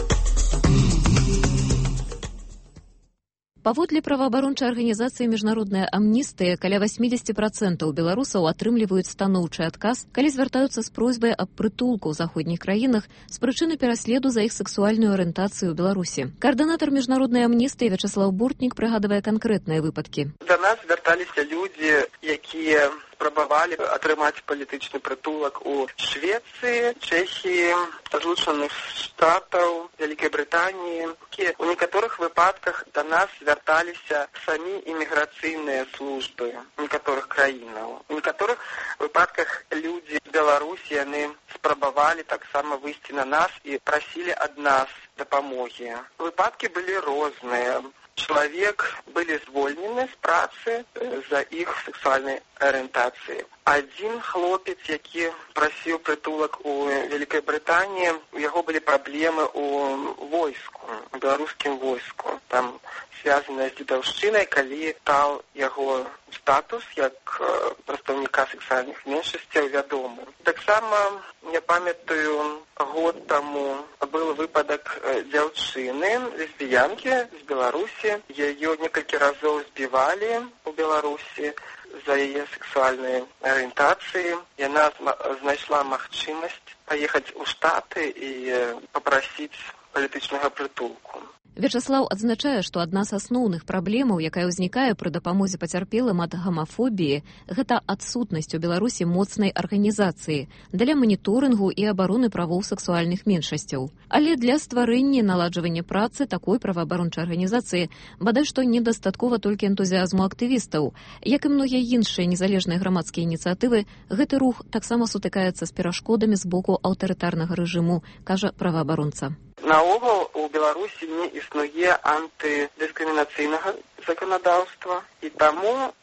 Паводле праваабарончай арганізацыі «Міжнародная амністыя» каля 80% беларусаў атрымліваюць станоўчы адказ, калі звяртаюцца з просьбай аб прытулку ў заходніх краінах з прычыны пераследу за іх сексуальную арыентацыю ў Беларусі. Каардынатар «Міжнароднай амністыі» Вячаслаў Буртнік прыгадвае канкрэтныя выпадкі. Да нас звярталіся людзі, якія спрабавалі атрымаць палітычны прытулак у Швецыі, Чэхіі, Злучаных Штатаў, Вялікай Брытаніі. У некаторых выпадках да нас звярталіся самі іміграцыйныя службы некаторых краінаў. У некаторых выпадках людзі з Беларусі, яны спрабавалі таксама выйсці на нас і прасілі ад нас дапамогі. Выпадкі былі розныя. Чалавек былі звольнены з працы за іх сексуальнай арыентацыі. Адзін хлопец, які прасіў прытулак у Вялікай Брытаніі, у яго былі праблемы ў войску, у беларускім войску. Там звязаныя з дзедаўшчынай, калі стаў яго статус як прадстаўніка сексуальных меншасцяў вядомы. Таксама, я памятаю, год таму быў выпадак дзяўчыны, лесбіянкі з Беларусі. Яе некалькі разоў збівалі у Беларусі за яе сексуальнай арыентацыі. Яна знайшла магчымасць паехаць у Штаты і папрасіць палітычнага прытулку. Вячаслаў адзначае, што адна з асноўных праблемаў, якая ўзнікае пры дапамозе пацярпелым ад гамафобіі, гэта адсутнасць у Беларусі моцнай арганізацыі для маніторынгу і абароны правоў сексуальных меншасцяў. Але для стварэння і наладжвання працы такой праваабарончай арганізацыі бадай што недастаткова толькі энтузіазму актывістаў. Як і многія іншыя незалежныя грамадскія ініцыятывы, гэты рух таксама сутыкаецца з перашкодамі з боку аўтарытарнага рэжыму, кажа праваабаронца. Наогул у Беларусі не існуе антыдыскрымінацыйнага заканадаўства, і таму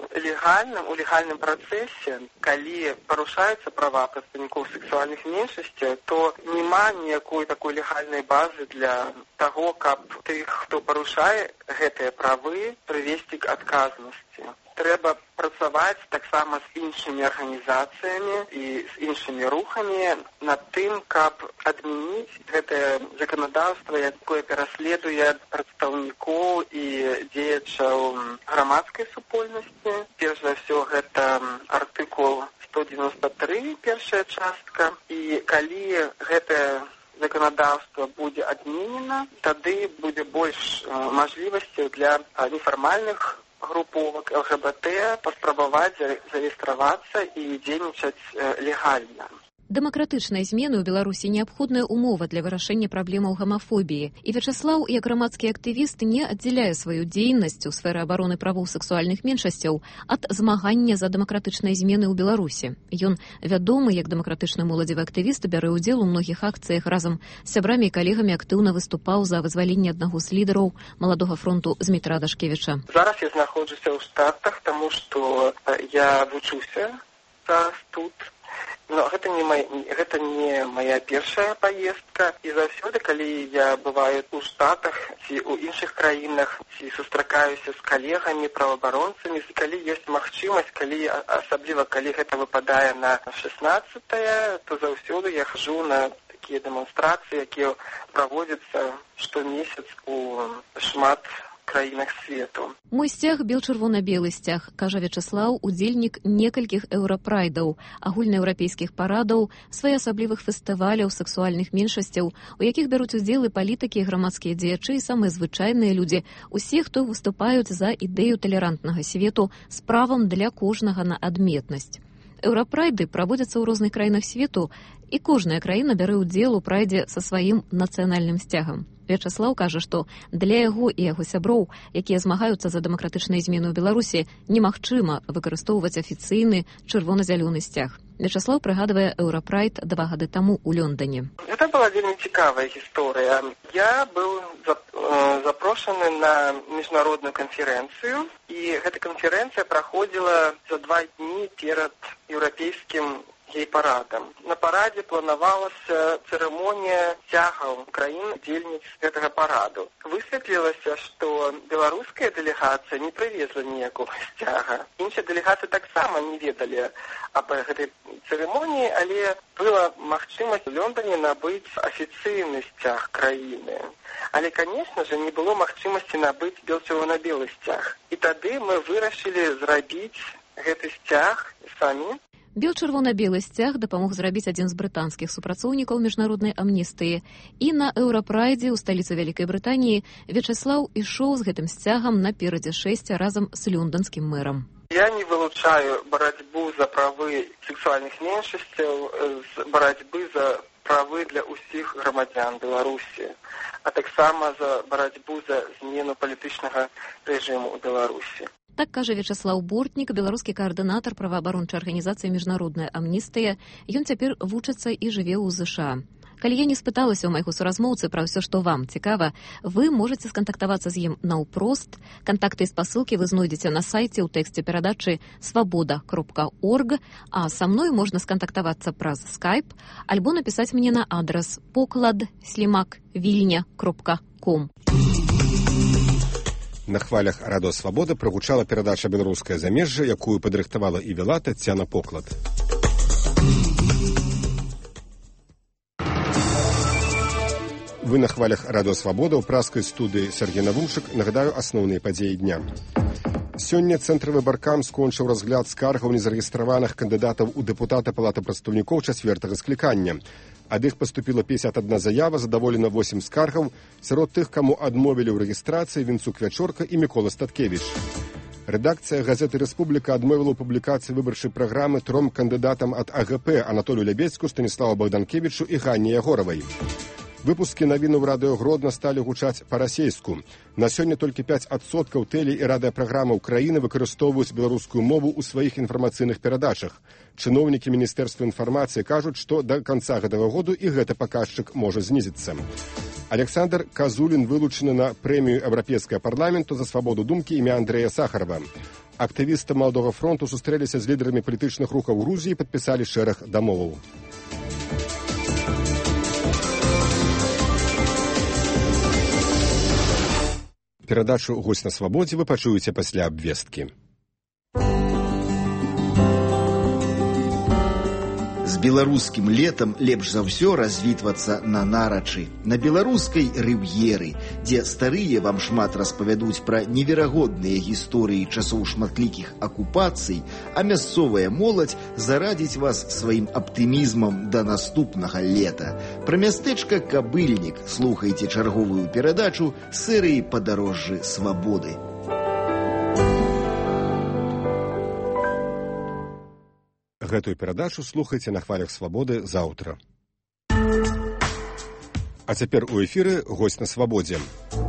у легальным працэсе, калі парушаюцца права прадстаўнікоў сексуальных меншасцяў, то няма ніякой такой легальнай базы для таго, каб тых, хто парушае гэтыя правы, прывесці к адказнасці. Трэба працаваць таксама з іншымі арганізацыямі і з іншымі рухамі над тым, каб адмяніць гэтае заканадаўства, якое пераследуе прадстаўнікоў і дзеячаў грамадскай супольнасці. Перш за ўсё, гэта артыкул 193, першая частка, і калі гэтае заканадаўства будзе адменена, тады будзе больш мажлівасцяў для нефармальных груповак ЛГБТ паспрабаваць зарэгістравацца і дзейнічаць легальна. Дэмакратычныя змены ў Беларусі неабходная умова для вырашэння праблемаў гамафобіі. І Вячаслаў, як грамадскі актывіст, не аддзяляе сваю дзейнасць у сферы абароны правоў сексуальных меншасцяў ад змагання за дэмакратычныя змены ў Беларусі. Ён вядомы як дэмакратычны моладзевы актывіст, бярэ ўдзел у многіх акцыях, разам з сябрамі і калегамі актыўна выступаў за вызваленне аднаго з лідараў маладога фронту Змітра Дашкевіча. Зараз я знаходжуся ў Штатах, таму што я вучуся тут. Но гэта не моя першая паездка, і заўсёды, калі я бываю у Штатах ці ў іншых краінах, ці сустракаюся з калегамі, праваабаронцамі, калі ёсць магчымасць, асабліва калі гэта выпадае на 16-е, то заўсёды я хожу на такія дэманстрацыі, якія праводзяцца штомесяц у шмат краінах свету. Мой сцяг бел-чырвона-белы сцяг, кажа Вячаслаў, удзельнік некалькіх еўрапрайдаў, агульнаеўрапейскіх парадаў, своеасаблівых фестываляў сексуальных меншасцяў, у якіх бяруць удзел і палітыкі, і грамадскія дзеячы, і самыя звычайныя людзі, усе, хто выступаюць за ідэю талерантнага свету з правам для кожнага на адметнасць. Еўрапрайды праводзяцца ў розных краінах свету, і кожная краіна бярэ ўдзел у прайдзе са сваім нацыянальным сцягам. Вячаслаў кажа, што для яго і яго сяброў, якія змагаюцца за дэмакратычныя змены ў Беларусі, немагчыма выкарыстоўваць афіцыйны чырвона-зялёны сцяг. Вячаслаў прыгадвае Еўрапрайд 2 гады таму ў Лондоне. Гэта была вельмі цікавая гісторыя. Я быў запрошаны на міжнародную канферэнцыю, і гэта канферэнцыя праходзіла за 2 дні перад еўрапейскім гей-парадам. На парадзе планавалася цырымонія сцягаў краін-удзельніц гэтага параду. Высветлілася, што беларуская дэлегацыя не прывезла ніякога сцяга. Іншыя дэлегацыі таксама не ведалі аб гэтай цырымоніі, але была магчымасць у Лондоне набыць афіцыйны сцяг краіны. Але, конечно же, не было магчымасці набыць бел-чырвона-белы сцяг. І тады мы вырашылі зрабіць гэты сцяг самі. Бел-чырвона-белы сцяг дапамог зрабіць адзін з брытанскіх супрацоўнікаў міжнароднай амністыі. І на Еўрапрайдзе ў сталіцы Вялікай Брытаніі Вячеслаў ішоў з гэтым сцягам наперадзе шэсця разам з лёнданскім мэрам. Я не вылучаю барацьбу за правы сексуальных меншасцяў з барацьбы за правы для ўсіх грамадзян Беларусі, а таксама за барацьбу за змену палітычнага рэжыму ў Беларусі. Так кажа Вячеслаў Бортнік, беларускі каардынатар праваабарончай арганізацыі «Міжнародная амністыя». Ён цяпер вучыцца і жыве ў ЗША. Калі я не спыталася ў майго суразмоўцы пра ўсё, што вам цікава, вы можаце скантактавацца з ім наўпрост. Кантакты і спасылкі вы знойдзеце на сайце ў тэксце перадачы свабода.орг, а са мной можна скантактавацца праз Skype альбо напісаць мне на адрас poklad@vilnia.com. На хвалях Радыё Свабода прагучала перадача «Беларускае замежжа», якую падрыхтавала і вела Таццяна Поклад. Вы на хвалях Радыё Свабода ў праскай студыі Сергей Навумчык. Нагадаю асноўныя падзеі дня. Сёння цэнтравы баркам скончыў разгляд скаргаў незарэгістраваных кандыдатаў у дэпутата Палаты прадстаўнікоў 4-го склікання. Ад іх паступіла 51 заява, задаволена 8 скаргаў. Сярод тых, каму адмовілі ў рэгістрацыі, Вінцук Вячорка і Мікола Статкевіч. Рэдакцыя газеты «Рэспубліка» адмовіла ў публікацыі выбарчай праграмы 3 кандыдатам ад АГП Анатолію Лябецку, Станіславу Богданкевічу і Ганне Ягоравай. Выпускі навінаў радыё Гродна сталі гучаць па-расейску. На сёння толькі 5% тэле- і радыёпраграмаў краіны выкарыстоўваюць беларускую мову ў сваіх інфармацыйных перадачах. Чыноўнікі Міністэрства інфармацыі кажуць, што да канца гэтага году і гэты паказчык можа знізіцца. Александр Казулін вылучаны на прэмію Еўрапейскага парламенту за свабоду думкі імя Андрэя Сахарова. Актывісты Маладога фронту сустрэліся з лідарамі палітычных рухаў Грузіі і падпісалі шэраг дамоваў. Перадачу «Госць на свабодзе» вы пачуеце пасля абвесткі. З беларускім летам лепш за ўсё развітвацца на нарачы, на беларускай рыв'еры, дзе старыя вам шмат распавядуць пра неверагодныя гісторыі часоў шматлікіх акупацый, а мясцовая моладзь зарадзіць вас сваім аптымізмам да наступнага лета. Пра мястэчка Кабыльнік слухайце чарговую перадачу серыі «Падарожжы свабоды». Гэтую перадачу слухайце на хвалях свабоды заўтра. А цяпер у эфіры «Госць на свабодзе».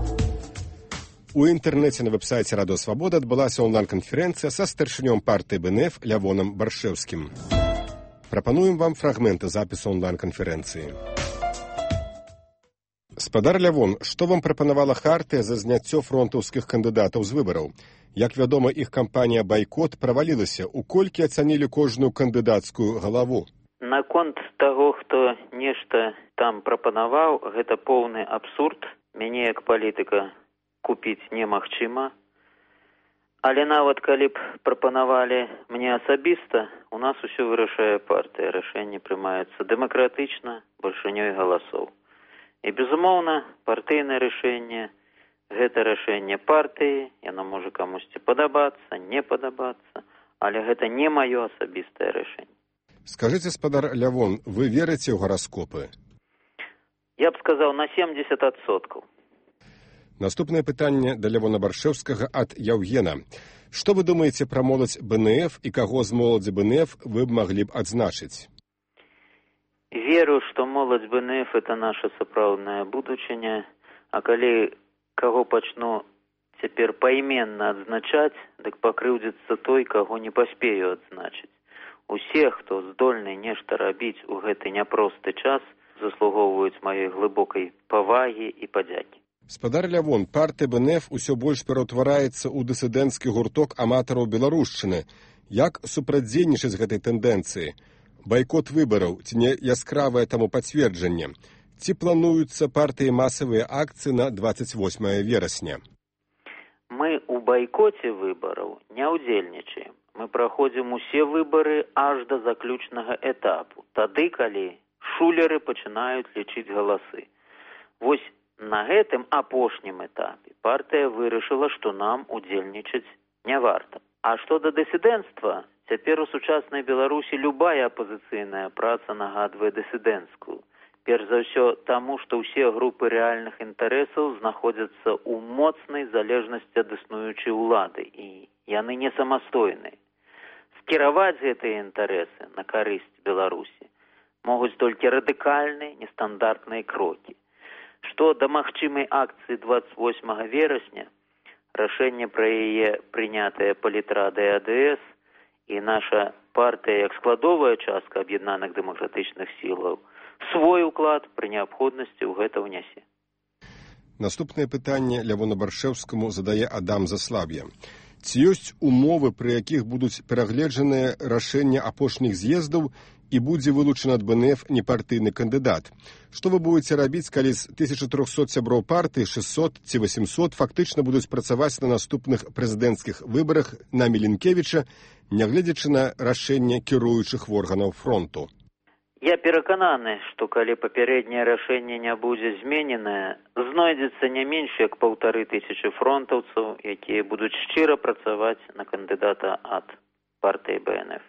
У інтэрнэце на вэб-сайце Радыё Свабода адбылася онлайн-канферэнцыя са старшынём партыі БНФ Лявонам Баршэўскім. Прапануем вам фрагменты запісу онлайн-канферэнцыі. Спадар Лявон, што вам прапанавала хартыя за зняццё фронтаўскіх кандыдатаў з выбараў? Як вядома, іх кампанія «Байкот» правалілася. У колькі ацанілі кожную кандыдацкую галаву? Наконт таго, хто нешта там прапанаваў, гэта поўны абсурд. Мяне як палітыка купіць немагчыма. Але нават калі б прапанавалі мне асабіста, у нас усё вырашае партыя. Рашэнне прымаецца дэмакратычна, бальшынёй галасоў. І, безумоўна, партыйнае рашэнне – гэта рашэнне партыі, яно можа камусьці падабацца, не падабацца, але гэта не маё асабістае рашэнне. Скажыце, спадар Лявон, вы верыце ў гараскопы? Я б сказаў, на 70%. Наступнае пытанне да Лявона Баршэўскага ад Яўгена. Што вы думаеце пра моладзь БНФ і каго з моладзі БНФ вы б маглі б адзначыць? Веру, што моладзь БНФ – это наша сапраўдная будучыня, а калі каго пачну цяпер пайменна адзначаць, дык пакрыўдзіцца той, каго не паспею адзначыць. Усе, хто здольны нешта рабіць у гэты няпросты час, заслугоўваюць маёй глыбокай павагі і падзякі. Спадар Лявон, партыя БНФ усё больш пераўтвараецца ў дысідэнцкі гурток аматараў беларушчыны. Як супрацьдзейнічаць гэтай тэндэнцыі? Байкот выбараў ці не яскравае таму пацверджанне? Ці плануюцца партыі масавыя акцыі на 28 верасня? Мы ў байкоце выбараў не ўдзельнічаем. Мы праходзім усе выбары аж да заключнага этапу. Тады, калі шулеры пачынаюць лічыць галасы. Вось на гэтым апошнім этапе партыя вырашыла, што нам удзельнічаць не варта. А што да дысідэнцтва, цяпер у сучаснай Беларусі любая апазіцыйная праца нагадвае дысідэнцкую. Перш за ўсё таму, што ўсе групы рэальных інтарэсаў знаходзяцца ў моцнай залежнасці ад існуючай улады, і яны не самастойныя. Скіраваць гэтыя інтарэсы на карысць Беларусі могуць толькі радыкальныя, нестандартныя крокі. Што да магчымай акцыі 28 верасня, рашэнне пра яе прынятае палітрадай АДС і наша партыя як складовая частка аб'яднаных дэмакратычных сілаў свой уклад пры неабходнасці ў гэта ўнясе. Наступнае пытанне Лявону Баршэўскаму задае Адам Заслаб'я. Ці ёсць умовы, пры якіх будуць перагледжаныя рашэння апошніх з'ездаў і будзе вылучаны ад БНФ непартыйны кандыдат? Што вы будзеце рабіць, калі з 1300 сяброў партыі 600 ці 800 фактычна будуць працаваць на наступных прэзідэнцкіх выбарах на Міленкевіча, нягледзячы на рашэнне кіруючых органаў фронту? Я перакананы, што калі папярэдняе рашэнне не будзе змененае, знойдзецца не менш як 1500 фронтаўцаў, якія будуць шчыра працаваць на кандыдата ад партыі БНФ.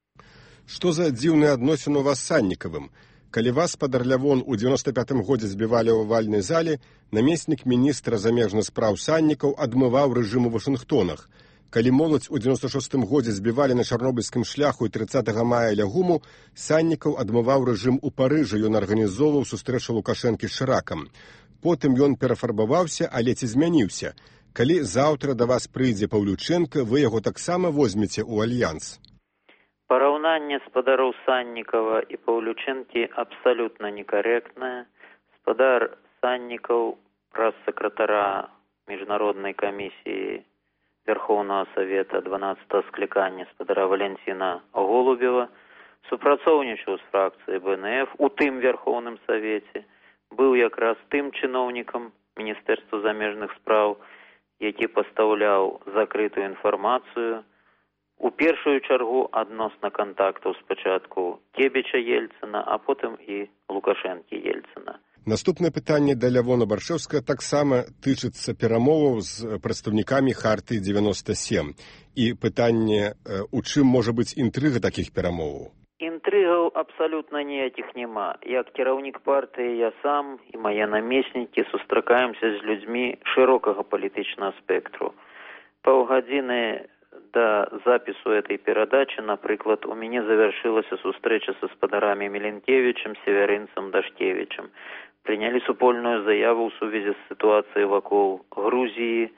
Што за дзіўныя адносіны у вас з Саннікавым? Калі вас, спадар Лявон, у 95-м годзе збівалі ў авальнай зале, намеснік міністра замежных спраў Саннікаў адмываў рэжым у Вашынгтонах. Калі моладзь у 96-м годзе збівалі на чарнобыльскім шляху і 30 мая Лягуму, Саннікаў адмываў рэжым у Парыжы, ён арганізоўваў сустрэчу Лукашэнкі з Шыракам. Потым ён перафарбаваўся, але ці змяніўся? Калі заўтра да вас прыйдзе Паўлючэнка, вы яго таксама возьмеце ў альянс? Параўнанне спадароў Саннікава і Паўлючэнкі абсалютна некарэктнае. Спадар Саннікаў праз сакратара міжнароднай камісіі Верховного Совета 12-го скликання спадара Валентина Голубева супрацоўнічаў з фракцыяй БНФ у тым Верховным Совете, быў якраз тым чыноўнікам Міністэрства замежных спраў, які пастаўляў закрытую інфармацыю у першую чаргу адносна кантактаў спачатку Кебіча Ельцына, а потым і Лукашэнкі Ельцына. Наступнае пытанне да Лявона Баршэўскага таксама тычыцца перамоваў з прадстаўнікамі Хартыі 97. І пытанне, у чым можа быць інтрыга такіх перамоваў? Інтрыгаў абсалютна ніякіх няма. Як кіраўнік партыі я сам і мае намеснікі сустракаемся з людзьмі шырокага палітычнага спектру. Паўгадзіны да запісу этой перадачы, напрыклад, у мяне завяршылася сустрэча са спадарамі Міленкевічам, Северынцам, Дашкевічам. Прынялі супольную заяву ў сувязі з сітуацыяй вакол Грузіі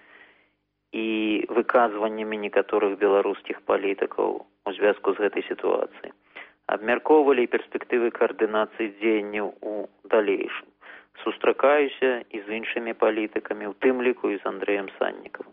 і выказваннямі некаторых беларускіх палітыкаў у звязку з гэтай сітуацыяй. Абмяркоўвалі і перспектывы каардынацыі дзеянняў у далейшым. Сустракаюся і з іншымі палітыкамі, у тым ліку і з Андрэем Саннікавым.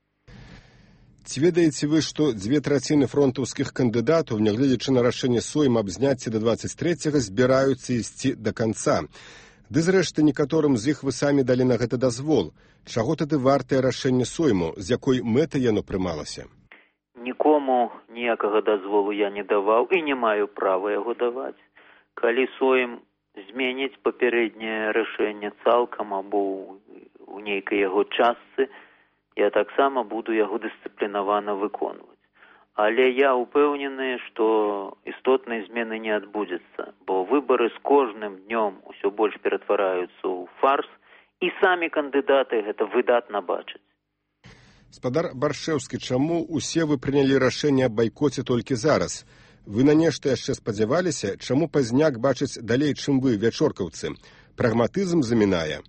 Ці ведаеце вы, што 2/3 фронтаўскіх кандыдатаў, нягледзячы на рашэнне Сойма аб зняцці да 23-го, збіраюцца ісці да канца? Ды зрэшты, некаторым з іх вы самі далі на гэта дазвол. Чаго тады вартае рашэнне Сойму, з якой мэтай яно прымалася? Нікому ніякага дазволу я не даваў і не маю права яго даваць. Калі Сойм зменіць папярэдняе рашэнне цалкам або ў нейкай яго частцы, я таксама буду яго дысцыплінавана выконваць. Але я ўпэўнены, што істотнай змены не адбудзецца, бо выбары з кожным днём усё больш ператвараюцца ў фарс, і самі кандыдаты гэта выдатна бачаць. Спадар Баршэўскі, чаму усе вы прынялі рашэнне аб байкоце толькі зараз? Вы на нешта яшчэ спадзяваліся? Чаму пазняк бачыць далей, чым вы, вячоркаўцы? Прагматызм замінае?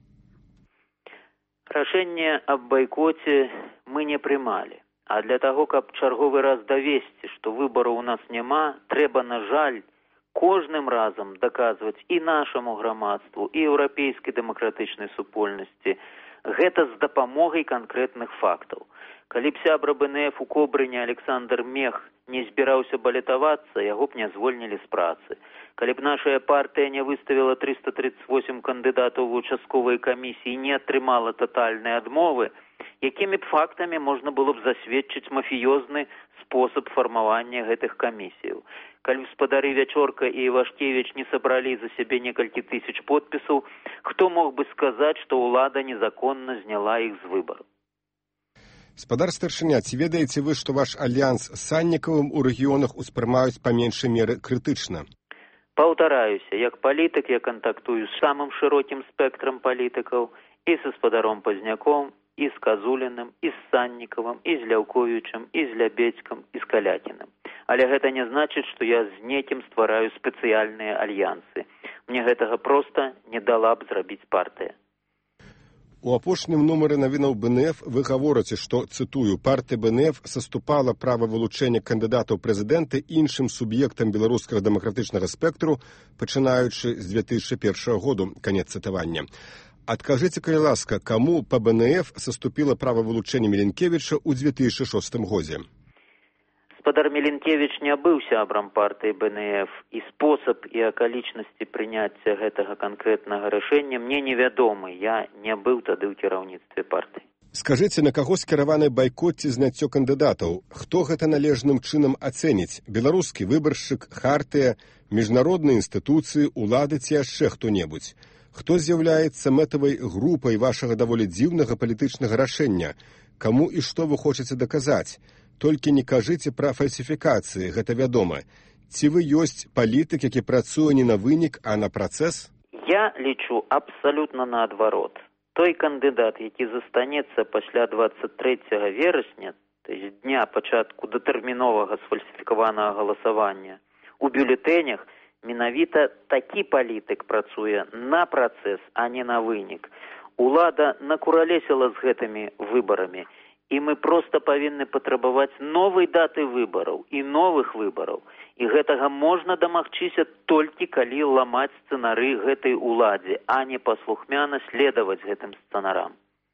Рашэнне аб байкоце мы не прымалі. А для таго, каб чарговы раз давесці, што выбараў у нас няма, трэба, на жаль, кожным разам даказваць і нашаму грамадству, і еўрапейскай дэмакратычнай супольнасці. Гэта з дапамогай канкрэтных фактаў. Калі б сябра БНФ у Кобрыне Александр Мех не збіраўся балетавацца, яго б не звольнілі з працы. Калі б нашая партыя не выставіла 338 кандыдатаў в участковай камісіі і не атрымала татальнай адмовы, якімі б фактамі можна было б засведчыць мафіёзны спосаб фармавання гэтых камісіяў. Калі спадары Вячорка і Івашкевіч не сабралі за сябе некалькі тысяч подпісаў, хто мог бы сказаць, што ўлада незаконна зняла іх з выбараў? Спадар старшыня, ці ведаеце вы, што ваш альянс з Саннікавым у рэгіёнах успрымаюць па меншай меры крытычна? Паўтараюся, як палітык я кантактую з самым шырокім спектрам палітыкаў і са спадаром Пазняком, і з Казуліным, і з Саннікавым, і з Ляўковічам, і з Лябедзькам, і з Калякіным. Але гэта не значыць, што я з некім ствараю спецыяльныя альянсы. Мне гэтага проста не дала б зрабіць партыя. У апошнім нумары навінаў БНФ вы гаворыце, што, цытую, партыя БНФ саступала права вылучэння кандыдатаў прэзідэнта іншым суб'ектам беларускага дэмакратычнага спектру, пачынаючы з 2001 году, канец цытавання. Адкажыце, калі ласка, каму па БНФ саступіла права вылучэння Міленкевіча ў 2006 годзе? Спадар Міленкевіч не быў сябрам партыі БНФ, і спосаб і акалічнасці прыняцця гэтага канкрэтнага рашэння мне невядомы, я не быў тады ў кіраўніцтве партыі. Скажыце, на каго скіраваны байкот ці зняццё кандыдатаў? Хто гэта належным чынам ацэніць? Беларускі выбаршчык, хартыя, міжнародныя інстытуцыі, улады ці яшчэ хто-небудзь? Хто з'яўляецца мэтавай групай вашага даволі дзіўнага палітычнага рашэння? Каму і што вы хочаце даказаць? Толькі не кажыце пра фальсіфікацыі, гэта вядома. Ці вы ёсць палітык, які працуе не на вынік, а на працэс? Я лічу абсалютна наадварот. Той кандыдат, які застанецца пасля 23 верасня, то есть дня пачатку датэрміновага сфальсіфікаванага галасавання, у бюлетэнях менавіта такі палітык працуе на працэс, а не на вынік. Улада накуралесіла з гэтымі выбарамі, і мы проста павінны патрабаваць новай даты выбараў і новых выбараў. І гэтага можна дамагчыся толькі калі ламаць сцэнары гэтай уладзе, а не паслухмяна следаваць гэтым сцэнарам.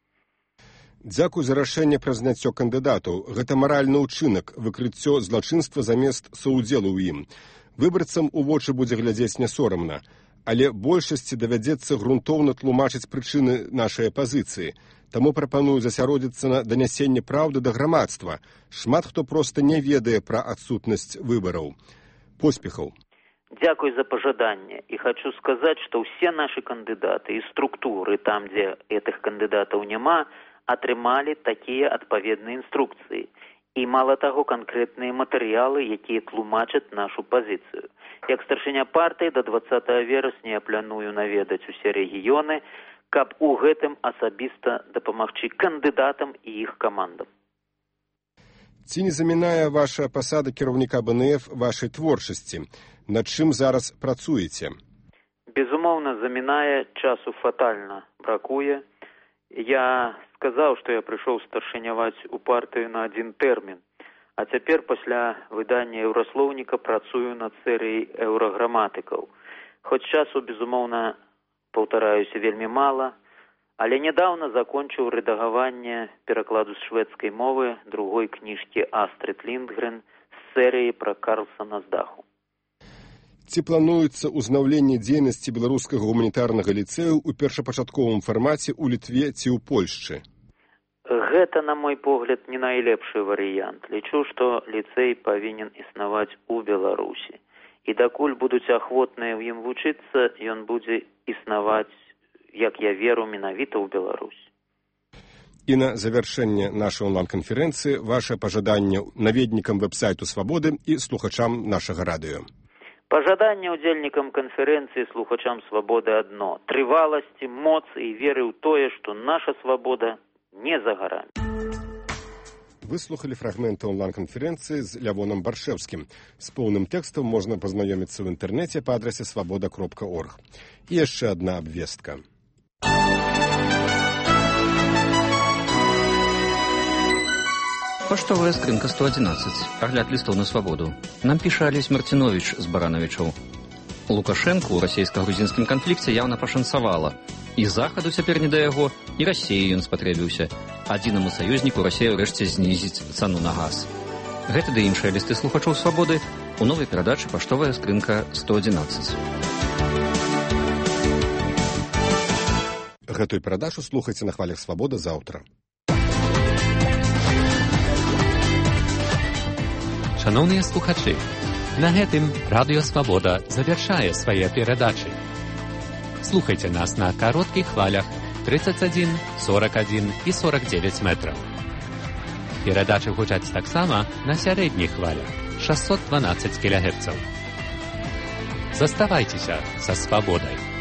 Дзякуй за рашэнне пра зняццё кандыдатаў. Гэта маральны ўчынак, выкрыццё злачынства замест саўдзелу ў ім. Выбарцам у вочы будзе глядзець не сорамна, але большасці давядзецца грунтоўна тлумачыць прычыны нашай апазіцыі. Таму прапаную засяродзіцца на данясенне праўды да грамадства. Шмат хто проста не ведае пра адсутнасць выбараў. Поспехаў. Дзякуй за пажаданне. І хочу сказаць, што ўсе нашы кандыдаты і структуры, там, дзе гэтых кандыдатаў няма, атрымалі такія адпаведныя інструкцыі. І мала таго, канкрэтныя матэрыялы, якія тлумачаць нашу пазіцыю. Як старшыня партыі да 20 верасня я планую наведаць усе рэгіёны, каб у гэтым асабіста дапамагчы кандыдатам і іх камандам. Ці не замінае ваша пасада кіраўніка БНФ вашай творчасці? Над чым зараз працуеце? Безумоўна, замінае, часу фатальна бракуе. Я сказаў, што я прыйшоў старшыняваць у партыю на адзін тэрмін, а цяпер пасля выдання еўраслоўніка працую над серыяй еўраграматыкаў. Хоць часу, безумоўна, паўтараюся, вельмі мала, але нядаўна закончыў рэдагаванне перакладу з шведскай мовы другой кніжкі Астрид Ліндгрен з серыі пра Карлсана з даху. Ці плануецца ўзнаўленне дзейнасці беларускага гуманітарнага ліцэю ў першапачатковым фармаце ў Літве ці ў Польшчы? Гэта, на мой погляд, не найлепшы варыянт. Лічу, што ліцэй павінен існаваць у Беларусі. І дакуль будуць ахвотныя ў ім вучыцца, ён будзе існаваць, як я веру, менавіта ў Беларусі. І на завяршэнне нашай онлайн-канферэнцыі ваше пажаданне наведнікам вэб-сайту «Свабоды» і слухачам нашага радыё. Пажаданне ўдзельнікам канферэнцыі слухачам «Свабоды» адно – трываласці, моцы і веры ў тое, што наша свабода не за гарамі. Выслухалі фрагменты онлайн-канферэнцыі з Лявоном Баршэўскім. З поўным тэкстам можна пазнаёміцца ў інтэрнэце па адрасе свабода.орг. І яшчэ адна абвестка. Паштовая скрынка 111. Агляд лістоў на свабоду. Нам піша Алесь Марціновіч з Баранавічаў. Лукашэнку ў расійска-грузінскім канфлікце яўна пашанцавала. І захаду цяпер не да яго, і Расіі ён спатрэбіўся. Адзінаму саюзніку Расія ўрэшце знізіць цану на газ. Гэта ды іншыя лісты слухачоў свабоды у новай перадачы паштовая скрынка 111. Гэтую перадачу слухайце на хвалях свабоды заўтра. Шановныя слухачы, на гэтым Радыё Свабода завяршае свае перадачы. Слухайце нас на кароткіх хвалях 31, 41 і 49 метраў. Перадачы гучаць таксама на сярэдніх хвалях 612 кГц. Заставайцеся са свабодай.